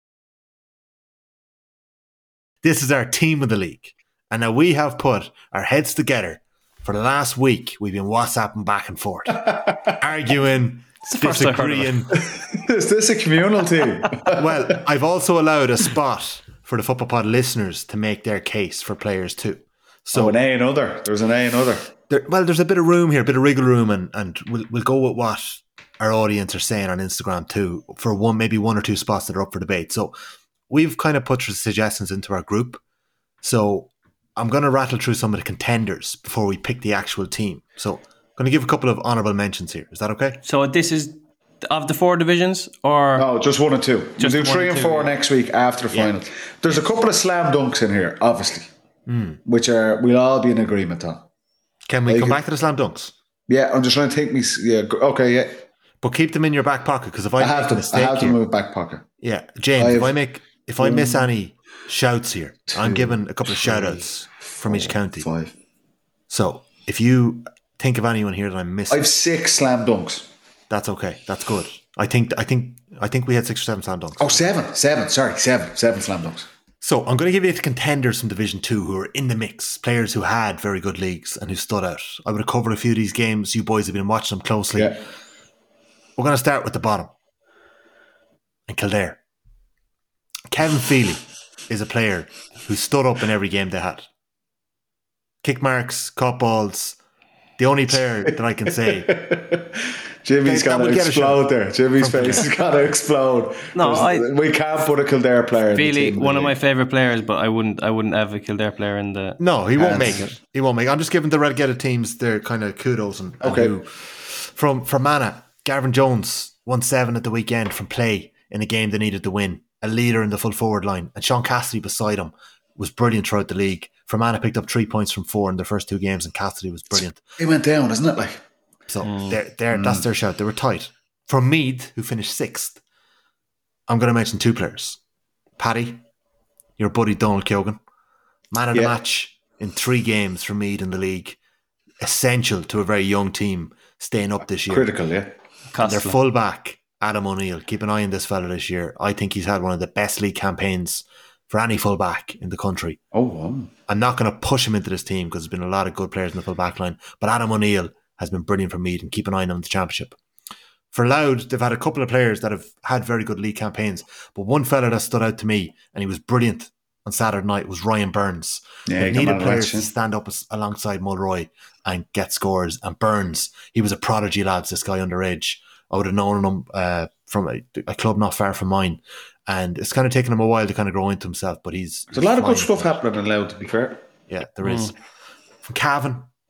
This is our team of the league. And now we have put our heads together. For the last week, we've been WhatsApping back and forth, arguing, the first I've heard of it. disagreeing. Is this a communal team? Well, I've also allowed a spot for the Football Pod listeners to make their case for players too. So So an A and other. There's an A and other. there, well, there's a bit of room here, a bit of wriggle room, and, and we'll we'll go with what our audience are saying on Instagram too, for one maybe one or two spots that are up for debate. So we've kind of put suggestions into our group. So I'm going to rattle through some of the contenders before we pick the actual team. So I'm going to give a couple of honourable mentions here. Is that okay? So this is of the four divisions, or No, just one and two. We'll Just do one three and and two, four yeah. next week after the Yeah. final. There's a couple of slam dunks in here, obviously, Hmm. which are we'll all be in agreement on. Can we Like come it- back to the slam dunks? Yeah, I'm just trying to think me. Yeah, go- okay, yeah. But keep them in your back pocket, because if I, I make have a them. I mistake have them here, in my back pocket. yeah, James, I if have I make if I miss one, any shouts here, I'm two, giving a couple of three, shout outs from each county. Five. So if you think of anyone here that I'm missing, I've six slam dunks. that's okay. That's good. I think I think I think we had six or seven slam dunks. Oh, seven, seven. Sorry, seven, seven slam dunks. So I'm going to give you the contenders from Division Two who are in the mix, players who had very good leagues and who stood out. I would have covered a few of these games. You boys have been watching them closely. Yeah, We're going to start with the bottom. And Kildare. Kevin Feely is a player who stood up in every game they had. Kick marks, caught balls. The only player that I can say. Jimmy's Okay, that got to would get a explode shot. there. Jimmy's From face has got to explode. No, There's- I- we can't put a Kildare player. in the really team one of my league. favorite players, but I wouldn't I wouldn't have a Kildare player in the. No, he won't And- make it. He won't make it. I'm just giving the relegated teams their kind of kudos. And, and Okay. who- From Fermanagh, Gavin Jones won seven at the weekend from play in a game they needed to win. A leader in the full forward line. And Sean Cassidy beside him was brilliant throughout the league. Fermanagh picked up three points from four in their first two games, and Cassidy was brilliant. He went down, isn't it? Like, So they're, they're, that's their shout. They were tight. For Meath, who finished sixth, I'm going to mention two players. Paddy, your buddy Donald Keoghan, man of the Yeah. match in three games for Meath in the league. Essential to a very young team staying up this year. critical, yeah. And their Costello. fullback, Adam O'Neill. Keep an eye on this fella this year. I think he's had one of the best league campaigns for any fullback in the country. Oh, wow. I'm not going to push him into this team because there's been a lot of good players in the full back line. But Adam O'Neill has been brilliant for Meath, and keep an eye on him in the championship. For Louth, they've had a couple of players that have had very good league campaigns. But one fella that stood out to me, and he was brilliant on Saturday night, was Ryan Burns. Yeah, they he got needed man of the players match, to yeah. stand up as, alongside Mulroy and get scores. And Burns, he was a prodigy, lads, this guy underage. I would have known him uh, from a, a club not far from mine. And it's kind of taken him a while to kind of grow into himself, but he's... There's a lot of good fine. stuff happening in Louth, to be fair. Yeah, there is. From Cavan,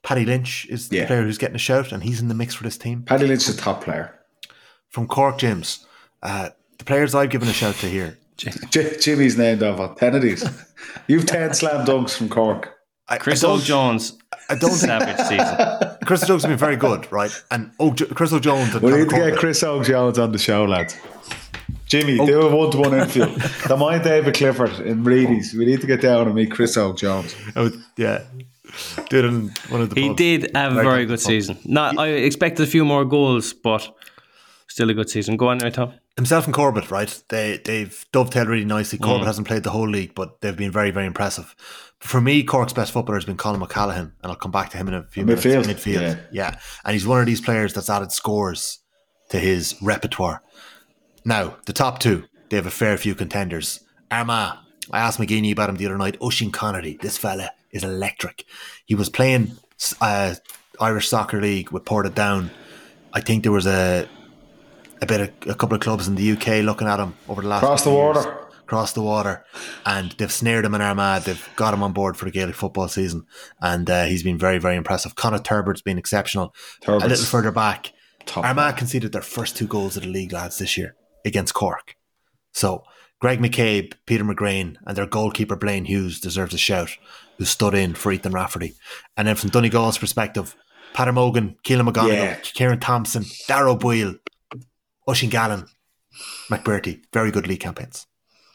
Paddy Lynch is the Yeah. player who's getting a shout, and he's in the mix for this team. Paddy Lynch is a top player. From Cork, James, uh, the players I've given a shout to here. J- Jimmy's named off ten of these. You've ten slam dunks from Cork. I, Chris I don't- O'Jones. I don't think Savage season. Chris O'Jones has been very good, right? And oh, Chris O'Jones. And We Conor need to get Corbett. Chris O'Jones on the show, lads. Jimmy, Oh. do a one-to-one infield. Don't mind David Clifford in Reedy's. We need to get down and meet Chris O'Jones. Oh, yeah, did it in one of the. He pubs. did have a Right very on the good pub. season. Not, I expected a few more goals, but still a good season. Go on there, Tom. Himself and Corbett, right? They they've dovetailed really nicely. Corbett Mm. hasn't played the whole league, but they've been very very impressive. For me, Cork's best footballer has been Colin McCallaghan, and I'll come back to him in a few Midfield. minutes. Midfield, Yeah. yeah, and he's one of these players that's added scores to his repertoire. Now, the top two, they have a fair few contenders. Armagh, I asked McGeaney about him the other night. Oisin Connery, this fella is electric. He was playing uh, Irish Soccer League with Portadown. I think there was a a bit of a couple of clubs in the U K looking at him over the last Across the couple of water. years. Across the water, and they've snared him in Armagh. They've got him on board for the Gaelic football season, and uh, he's been very, very impressive. Conor Turbert's been exceptional. Turbert's a little further back, top Armagh conceded their first two goals of the league, lads, this year against Cork. So Greg McCabe, Peter McGrain, and their goalkeeper Blaine Hughes deserves a shout, who stood in for Ethan Rafferty. And then from Donegal's perspective, Pater Mogan, Keelan McGonigal, Yeah. Kieran Thompson, Darrow Boyle, Oisin Gallen, McBurty. Very good league campaigns.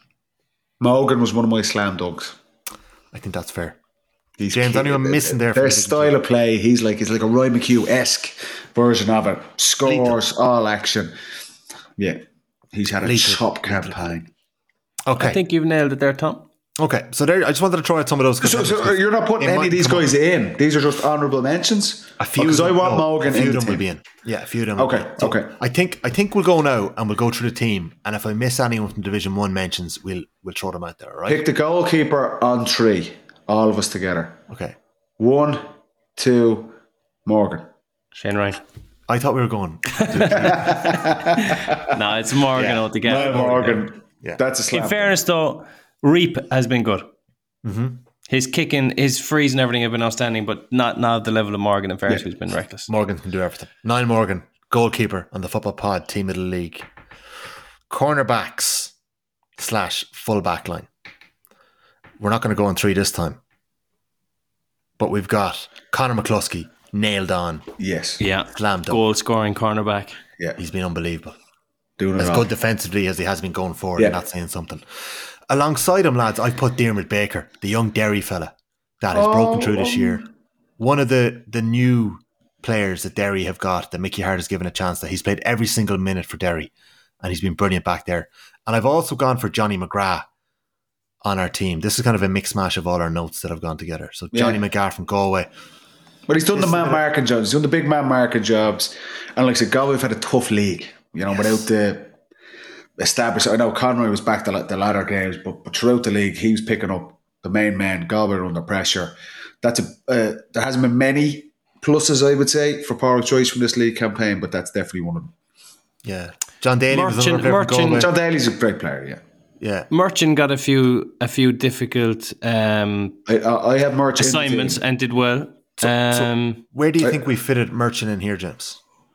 Morgan was one of my slam dunks. I think that's fair. He's James, key- anyone missing there? Their from style of play, he's like he's like a Roy McHugh-esque version of it. Scores, all action. Yeah. He's had a Lethal. top campaign. Okay. I think you've nailed it there, Tom. Okay. So there, I just wanted to throw out some of those. So, contenders so because you're not putting they any might of these come guys up. in. These are just honourable mentions. A few Because of I them- want no, Morgan a few in of the them will team. be in. Yeah, a few of them. will Okay, be in. So okay. I think I think we'll go now and we'll go through the team. And if I miss anyone from Division One mentions, we'll we'll throw them out there. All right. Pick the goalkeeper on three. All of us together. Okay. One, two, Morgan. Shane Ryan. I thought we were going. No, it's Morgan altogether. Niall Morgan. Yeah. That's a slam. In fairness, though, Reap has been good. Mm-hmm. His kicking, his frees, and everything have been outstanding, but not not at the level of Morgan. In fairness, who's been reckless. Morgan can do everything. Niall Morgan, goalkeeper on the Football Pod team of the league. Cornerbacks slash full back line. We're not going to go on three this time. But we've got Conor McCluskey nailed on. Yes. Yeah, Slam dunk. goal scoring cornerback. Yeah. He's been unbelievable. Doing it As all. good defensively as he has been going forward, Yeah. and that's saying something. Alongside him, lads, I've put Diarmuid Baker, the young Derry fella that has broken through this year. One of the, the new players that Derry have got that Mickey Hart has given a chance that he's played every single minute for Derry, and he's been brilliant back there. And I've also gone for Johnny McGrath on our team. This is kind of a mix mash of all our notes that have gone together. So Johnny Yeah. McGrath from Galway. But he's done This the is man a- marking jobs. He's done the big man marking jobs. And like I said, Galway have had a tough league, you know, without the established. I know Conroy was back the, the latter games, but, but throughout the league, he was picking up the main men. Galway are under pressure. That's a uh, there hasn't been many pluses, I would say, for Pádraig Joyce from this league campaign, but that's definitely one of them. Yeah. John Daly was Merchant- another player Merchant- from Galway. John Daly's a great player, yeah. Yeah. Merchant got a few a few difficult um, I, I, I have Merch in the assignments team. and did well. Um, Where do you I- think we fitted Merchant in here, James?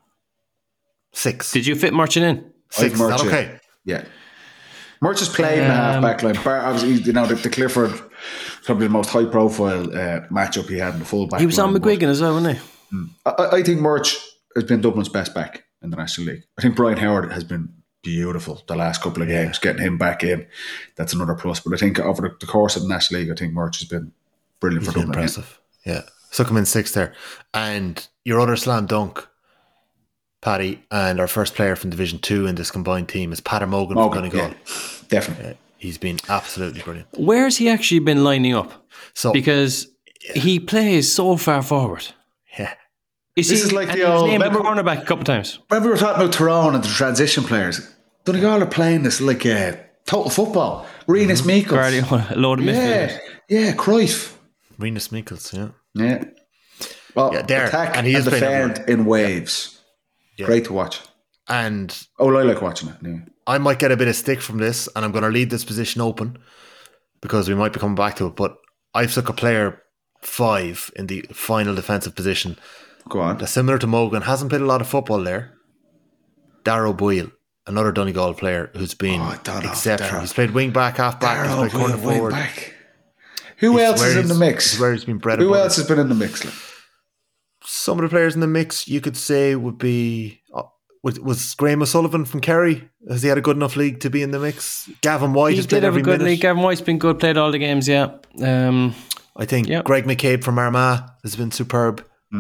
Six. did you fit Merchant in? I have Six. Is that Merch in. okay? Yeah. Merch is playing in the half Um, back line. Bar- Obviously, you know, the, the Clifford, probably the most high profile uh, matchup he had in the full back He was on line, but- McGuigan as well, wasn't he? I, I think Merch has been Dublin's best back in the National League. I think Brian Howard has been beautiful the last couple of games. Getting him back in, that's another plus. But I think over the, the course of the National League, I think Merch has been brilliant He's for been Dublin. impressive. Yeah. So come in six there. And your other slam dunk, Paddy, and our first player from Division Two in this combined team is Pater Mogan, Morgan, from Donegal. yeah, definitely. He's been absolutely brilliant. Where's he actually been lining up? So Because he plays so far forward. yeah. Is This he, is like and the he was old- named a remember- cornerback a couple of times. Remember we were talking about Tyrone and the transition players. Donegal are playing this like uh, total football. Renus Meikles. Guardiola, a load of midfielders. Yeah, yeah, Cruyff. Renus Mikkels, yeah. Yeah. Well, Yeah, there. attack And and, he is playing defend everywhere. in waves. Yeah. Great to watch. And Oh, I like watching it. Anyway. I might get a bit of stick from this, and I'm going to leave this position open because we might be coming back to it. But I've took a player five in the final defensive position. Go on. That's similar to Mogan. Hasn't played a lot of football there. Darrow Boyle, another Donegal player who's been Oh, Donald, exceptional. Darrow. He's played wing back, half back, he's Darrow played corner Boyle, wing forward. back. Who He's else where is in he's- the mix? he's where he's been bred and Who buttered. else has been in the mix? Like? Some of the players in the mix you could say would be uh, was, was Graham O'Sullivan from Kerry. Has he had a good enough league to be in the mix? Gavin White He has did played have a every good minute. league. Gavin White's been good, played all the games, yeah. Um, I think Yeah. Greg McCabe from Armagh has been superb.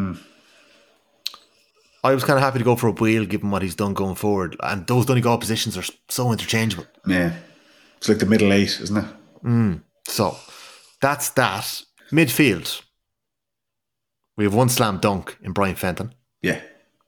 I was kind of happy to go for a wheel given what he's done going forward. And those Donegal positions are so interchangeable. Yeah. It's like the middle eight, isn't it? So that's that. Midfield. We have one slam dunk in Brian Fenton. Yeah.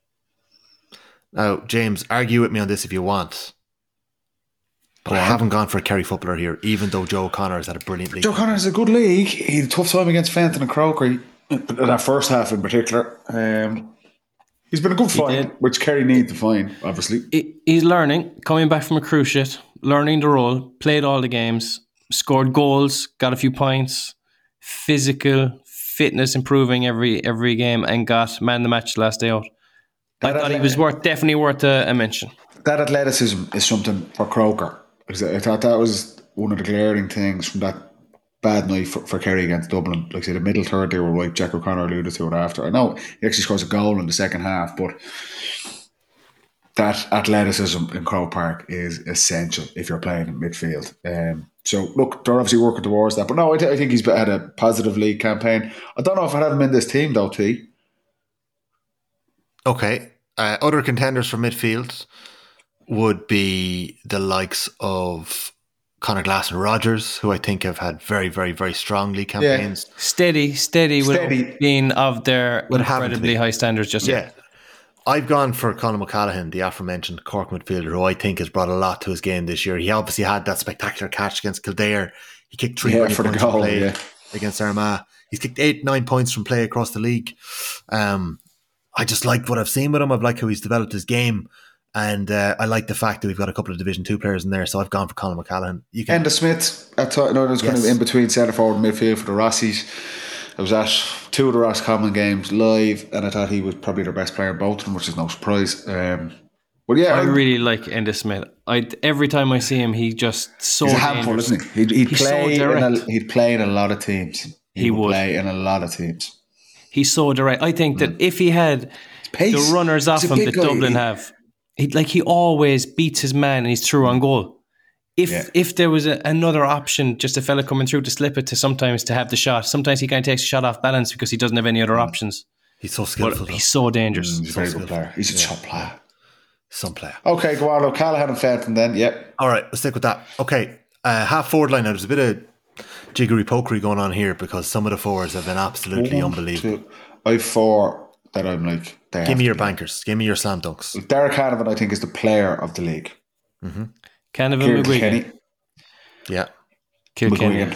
Now, James, argue with me on this if you want. But I haven't gone for a Kerry footballer here, even though Joe O'Connor has had a brilliant league. Joe Connor has a good league. He had a tough time against Fenton and Croker, that first half in particular. Um, he's been a good find, did. which Kerry need to find, obviously. he- he's learning, coming back from a cruciate, learning the role, played all the games, scored goals, got a few points, physical, fitness improving every every game, and got man the match last day out. I That thought he athle- was worth definitely worth a, a mention. That athleticism is something for Croker. Because I thought that was one of the glaring things from that bad night for, for Kerry against Dublin. Like I said, the middle third they were right. Jack O'Connor alluded to it after. I know he actually scores a goal in the second half, but that athleticism in Croke Park is essential if you're playing in midfield. Um, so, look, they're obviously working towards that. But no, I, th- I think he's had a positive league campaign. I don't know if I'd have him in this team, though, T. Okay. Uh, other contenders for midfield would be the likes of Conor Glass and Rogers, who I think have had very, very, very strong league campaigns. Steady, steady, Steady. without being of their Would have to incredibly be. high standards just Yeah. yet. I've gone for Colin McCallaghan, the aforementioned Cork midfielder, who I think has brought a lot to his game this year. He obviously had that spectacular catch against Kildare. He kicked three Yeah, brilliant for the points from goal, play yeah. against Armagh. He's kicked eight, nine points from play across the league. Um, I just liked what I've seen with him. I've liked how he's developed his game. And uh, I like the fact that we've got a couple of Division Two players in there, so I've gone for Colin McCallaghan. You can Enda Smith, I thought, no, it was kind Yes. of in between centre forward and midfield for the Rossies. I was at two of the Roscommon games live, and I thought he was probably their best player in both of them, which is no surprise. Um, but yeah, I really like Enda Smith. I every time I see him, he just so he's a handful, dangerous. isn't he? He'd, he'd He's so play. in a, direct. he'd play in a lot of teams. He, He would would. play in a lot of teams. He's so direct. I think that if he had Pace. the runners off He's a him big that guy. Dublin He- have, he, like he always beats his man and he's through on goal. If Yeah. if there was a, another option, just a fella coming through to slip it to sometimes to have the shot, sometimes he kind of takes a shot off balance because he doesn't have any other options. he's so But skillful. he's so dangerous. He's a very good player. He's a top player. Some player. Okay, go on. O'Callaghan and Fenton then. Yep. All right, let's stick with that. Okay, uh, half forward line now. There's a bit of jiggery pokery going on here because some of the forwards have been absolutely One, unbelievable. two. I've four that I'm like. They Give have me to your be. bankers. Give me your slam dunks. Derek Hanavan, I think, is the player of the league. Canavan Kieran McGuigan. Kenny, Yeah, Kilkenny. McGuigan,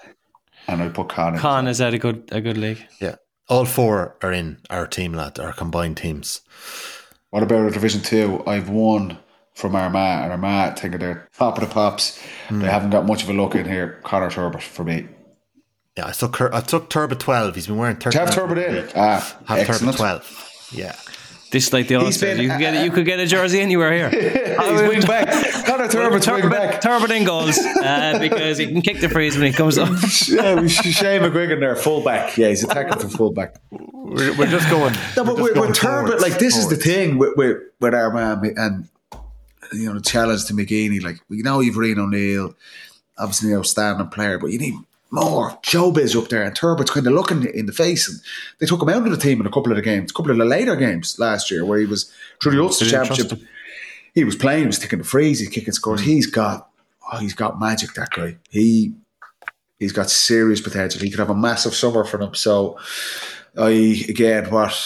and I put Con in. Con has had a good a good league. yeah. All four are in our team, lad. Our combined teams. What about our Division Two? I've won from Armagh, and Armagh, I think they're top of the pops. Hmm. They haven't got much of a look in here. Connor Turbot for me. Yeah, I took Cur- I took Turbot twelve. He's been wearing To thirteen. have Turbot in. Ah, Have Turbot excellent. twelve. Yeah. This like the He's All-Stars. been- You could get it, you could get a jersey anywhere here. He's wing back. Connor Turbot's wing back. Turbot in goals uh, because he can kick the freeze when he comes up. Yeah, we should Shane McGuigan there, full back. Yeah, he's attacking from full back. We're, we're just going. No, but we're just with, going with Turbot, forwards, like this is the forwards. thing with with, with our man and you know the challenge to McGeaney. Like we know you've Reen O'Neill, obviously an outstanding player, but you need more showbiz up there. And Turbot's kind of looking in the face, and they took him out of the team in a couple of the games, a couple of the later games last year where he was through the Ulster They didn't trust Championship. He was playing, he was taking the freeze, he's kicking scores. He's got, oh, he's got magic. That guy, he. He's got serious potential. He could have a massive summer for them. So, I again, what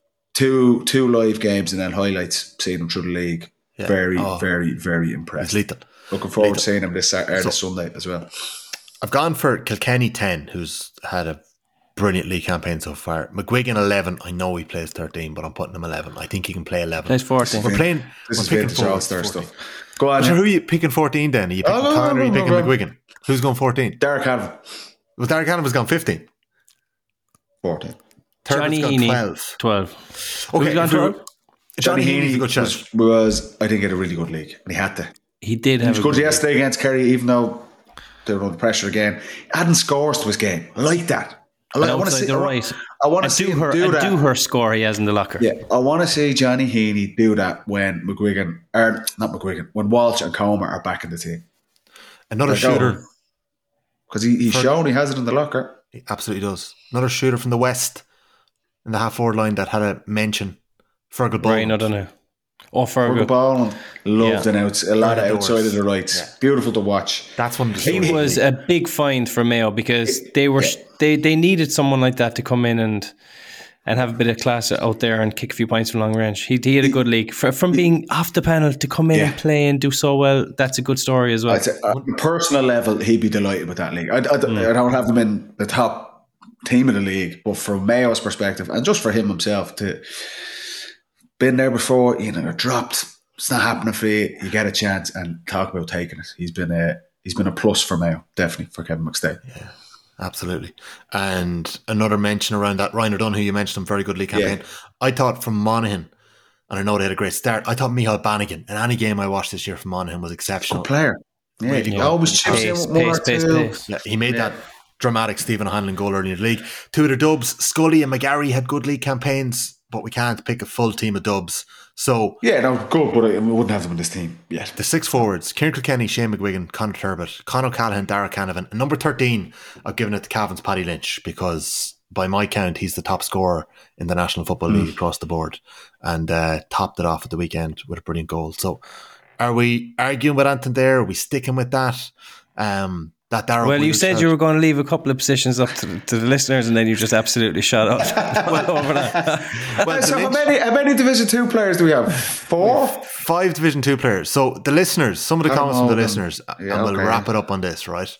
two two live games and then highlights seeing him through the league. Yeah. Very, Oh. very, very impressed. He's lethal. Looking forward Lethal. to seeing him this Saturday, So- this Sunday as well. I've gone for Kilkenny ten, who's had a brilliant league campaign so far. McGuigan eleven. I know he plays thirteen, but I'm putting him eleven. I think he can play eleven. Plays fourteen. We're playing. This we're is picking vintage forwards, All-Star fourteen. stuff. Go on, So yeah. who are you picking fourteen then? Are you picking Oh, no, no, Connor or are you no, picking no, no. McGuigan? Who's going fourteen? Derek Hannon. Well, Derek Hannon has gone fifteen. fourteen. Johnny Turbitt's got Heaney, twelve. twelve. Okay, Who's gone if we were- twelve? Johnny Heaney's a good was, shout. was, I think, had a really good league. And he had to. He did He have was a good good yesterday against Kerry, even though they were under pressure again. Adding scores to his game. I like that. I, like, I want to outside see the I, right. I want to A see do him her, do a that. do her score he has in the locker. Yeah, I want to see Johnny Heaney do that when McGuigan, or not McGuigan, when Walsh and Comer are back in the team. Another Like, shooter. Because he, he's For- shown he has it in the locker. He absolutely does. Another shooter from the West in the half forward line that had a mention. Fergal Brian Boland. O'Donoghue. Oh, Fergal Fergal. Boland loved Yeah. an outs, a lot of Early outside doors. of the rights. Beautiful to watch. That's one of the He stories. was a big find for Mayo because they were they, they needed someone like that to come in and and have a bit of class out there and kick a few points from long range. He, he had a good league. For, from being off the panel to come in Yeah. and play and do so well, that's a good story as well. I'd say, on a personal level, he'd be delighted with that league. I, I, Mm. I don't have them in the top team of the league, but from Mayo's perspective, and just for him himself to been there before, you know, you're dropped. It's not happening for you. You get a chance, and talk about taking it. He's been a he's been a plus for Mayo, definitely for Kevin McStay. Yeah, absolutely. And another mention around that, Ryan O'Donoghue, you mentioned him, very good league campaign. Yeah. I thought from Monaghan, and I know they had a great start, I thought Michael Bannigan, in any game I watched this year from Monaghan, was exceptional. Good player. Yeah, Really he good. always chips Pace, in one pace, or pace, two. pace. Yeah, he made that dramatic Stephen Hanlon goal early in the league. Two of the dubs, Scully and McGarry had good league campaigns, but we can't pick a full team of dubs. So Yeah, no, good, but I, we wouldn't have them in this team yet. the six forwards, Kieran Kilkenny, Shane McGuigan, Conor Turbitt, Conor O'Callaghan, Dara Canavan, and number thirteen, I've given it to Cavan's Paddy Lynch because by my count, he's the top scorer in the National Football League across the board and uh, topped it off at the weekend with a brilliant goal. So are we arguing with Anton there? Are we sticking with that? Um, that Dara Well, you Williams said shout? you were going to leave a couple of positions up to, to the listeners, and then you just absolutely shut up over that. Well, the So how Lynch- many, how many Division Two players do we have? Four? Five Division Two players. So the listeners, some of the I comments from the know them. listeners, Yeah, and we'll okay. wrap it up on this, right?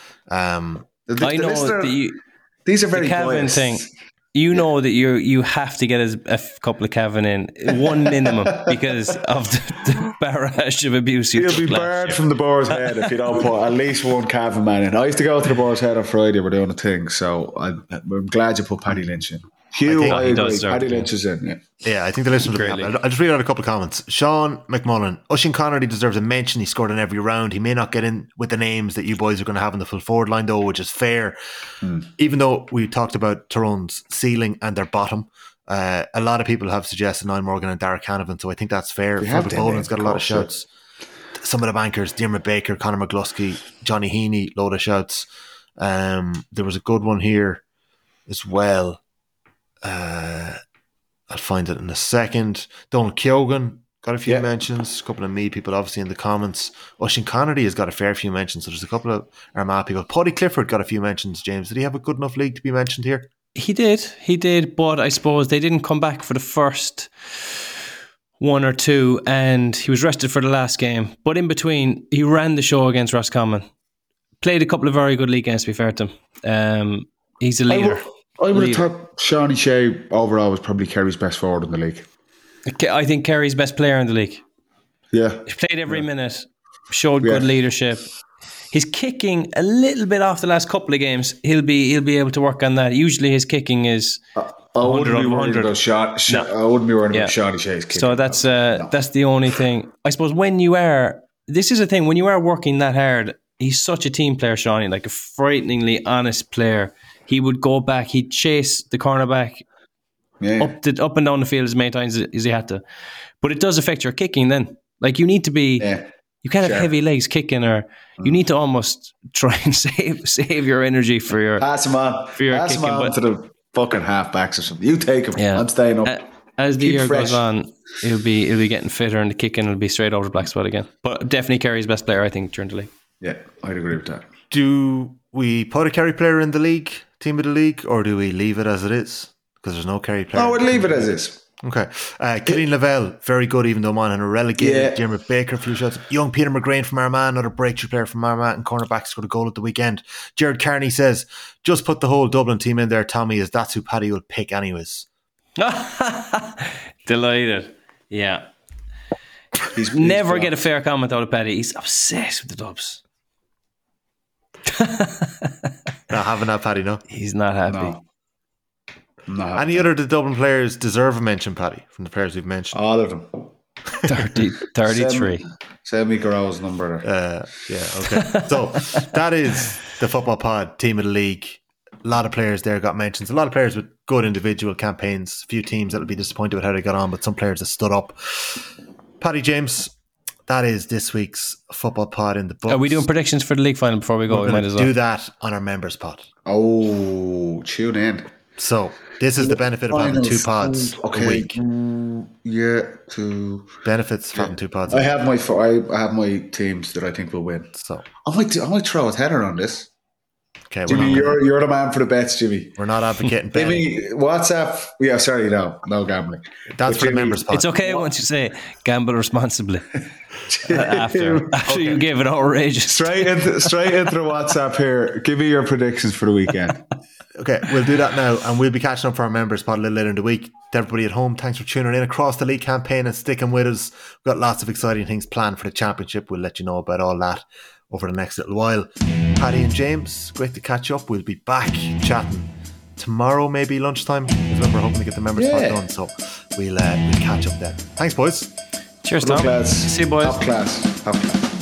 Um, The, the, I know listener- that you, these are very the Cavan biased. thing. You know that you you have to get a, a couple of Cavan in, one minimum, because of the, the barrage of abuse you You'll took be last barred year. from the Boar's Head if you don't put at least one Cavan man in. I used to go to the Boar's Head on Friday. We're doing a thing, so I, I'm glad you put Paddy Lynch in. Hugh, think I, he does agree. deserve Paddy it, Lynch is in. Yeah. Yeah, I think the listeners will be Great happy. league. I'll just read out a couple of comments. Sean McMullen, Oisin Connerty deserves a mention. He scored in every round. He may not get in with the names that you boys are going to have in the full forward line, though, which is fair. Hmm. Even though we talked about Tyrone's ceiling and their bottom, uh, a lot of people have suggested Niall Morgan and Dara Canavan, so I think that's fair. We have Fergal them, Boland's yeah, got a lot of of course, shouts. Some of the bankers, Diarmuid Baker, Conor McGlusky, Johnny Heaney, load of shouts. Um, there was a good one here as well. Uh, I'll find it in a second. Donald Kyogan got a few Yeah. mentions. A couple of me people, obviously, in the comments. Oisin Connerty has got a fair few mentions. So there's a couple of Armagh people. Paddy Clifford got a few mentions, James. Did he have a good enough league to be mentioned here? He did, he did, but I suppose they didn't come back for the first one or two, and he was rested for the last game. But in between, he ran the show against Roscommon. Played a couple of very good league games, to be fair to him. Um, he's a leader. I would have Leader. thought Shawnee Shea overall was probably Kerry's best forward in the league. Ke- I think Kerry's best player in the league. Yeah. He played every minute, showed Yeah. good leadership. His kicking a little bit off the last couple of games. He'll be he'll be able to work on that. Usually his kicking is I one wouldn't hundred be out of worried one hundred. about Sha- Sha- No. I wouldn't be worried Yeah. about Shawnee Shea's kicking. So that's uh, No. that's the only thing. I suppose when you are, this is the thing, when you are working that hard, he's such a team player, Shawnee, like a frighteningly honest player. He would go back, he'd chase the cornerback yeah. up the, up and down the field as many times as he had to. But it does affect your kicking then. Like you need to be, Yeah. you can't Sure. have heavy legs kicking, or you need to almost try and save save your energy for your Pass him on. for your Pass him kicking, on but- to the fucking halfbacks or something. You take him. Yeah. I'm staying up. Uh, as the Keep year fresh. goes on, he'll be he'll be getting fitter, and the kicking will be straight over the black spot again. But definitely Kerry's best player, I think, during the league. Yeah, I'd agree with that. Do we put a Kerry player in the league, team of the league, or do we leave it as it is? Because there's no Kerry player. No, I'd leave it as is. Okay. Uh, Killian Lavelle, very good, even though Monaghan are relegated. Yeah. Diarmuid Baker, a few shots. Young Peter McGrain from Armagh, another breakthrough player from Armagh, and cornerback scored a goal at the weekend. Jared Carney says, just put the whole Dublin team in there, Tommy, as that's who Paddy will pick anyways. Delighted. Yeah. He's, he's Never dropped. get a fair comment out of Paddy. He's obsessed with the Dubs. Not having that, Paddy, no? He's not happy. No. No. Any other of the Dublin players deserve a mention, Paddy, from the players we've mentioned? All of them. thirty, thirty-three. Send me Garrow's number there. Uh, yeah, okay. So that is the Football Pod Team of the League. A lot of players there got mentions. A lot of players with good individual campaigns. A few teams that'll be disappointed with how they got on, but some players that stood up. Paddy James, that is this week's Football Pod in the books. Are we doing predictions for the league final before we go? We're We might going as to well. do that on our members pod. Oh, tune in. So this is the benefit of having two pods Okay. a week. Mm, yeah, two. Benefits of having two pods. A I week. have my fo- I I have my teams that I think will win. So I might do- I might throw a header on this. okay, we're Jimmy, not, you're you're the man for the bets, Jimmy. we're not advocating betting. Jimmy, WhatsApp. Yeah, sorry, no, no gambling. That's But for the Jimmy- members pod. It's okay once you say gamble responsibly. after after you gave it outrageous. Straight into straight into the WhatsApp here. Give me your predictions for the weekend. Okay, we'll do that now, and we'll be catching up for our members pod a little later in the week. To everybody at home, thanks for tuning in across the league campaign and sticking with us. We've got lots of exciting things planned for the championship. We'll let you know about all that over the next little while. Paddy and James, great to catch up. We'll be back chatting tomorrow, maybe lunchtime, because we're hoping to get the members pod Yeah. done. So we'll uh, we'll catch up then. Thanks, boys. Cheers, Good luck, Tom. lads. See you, boys. Top class. Top class.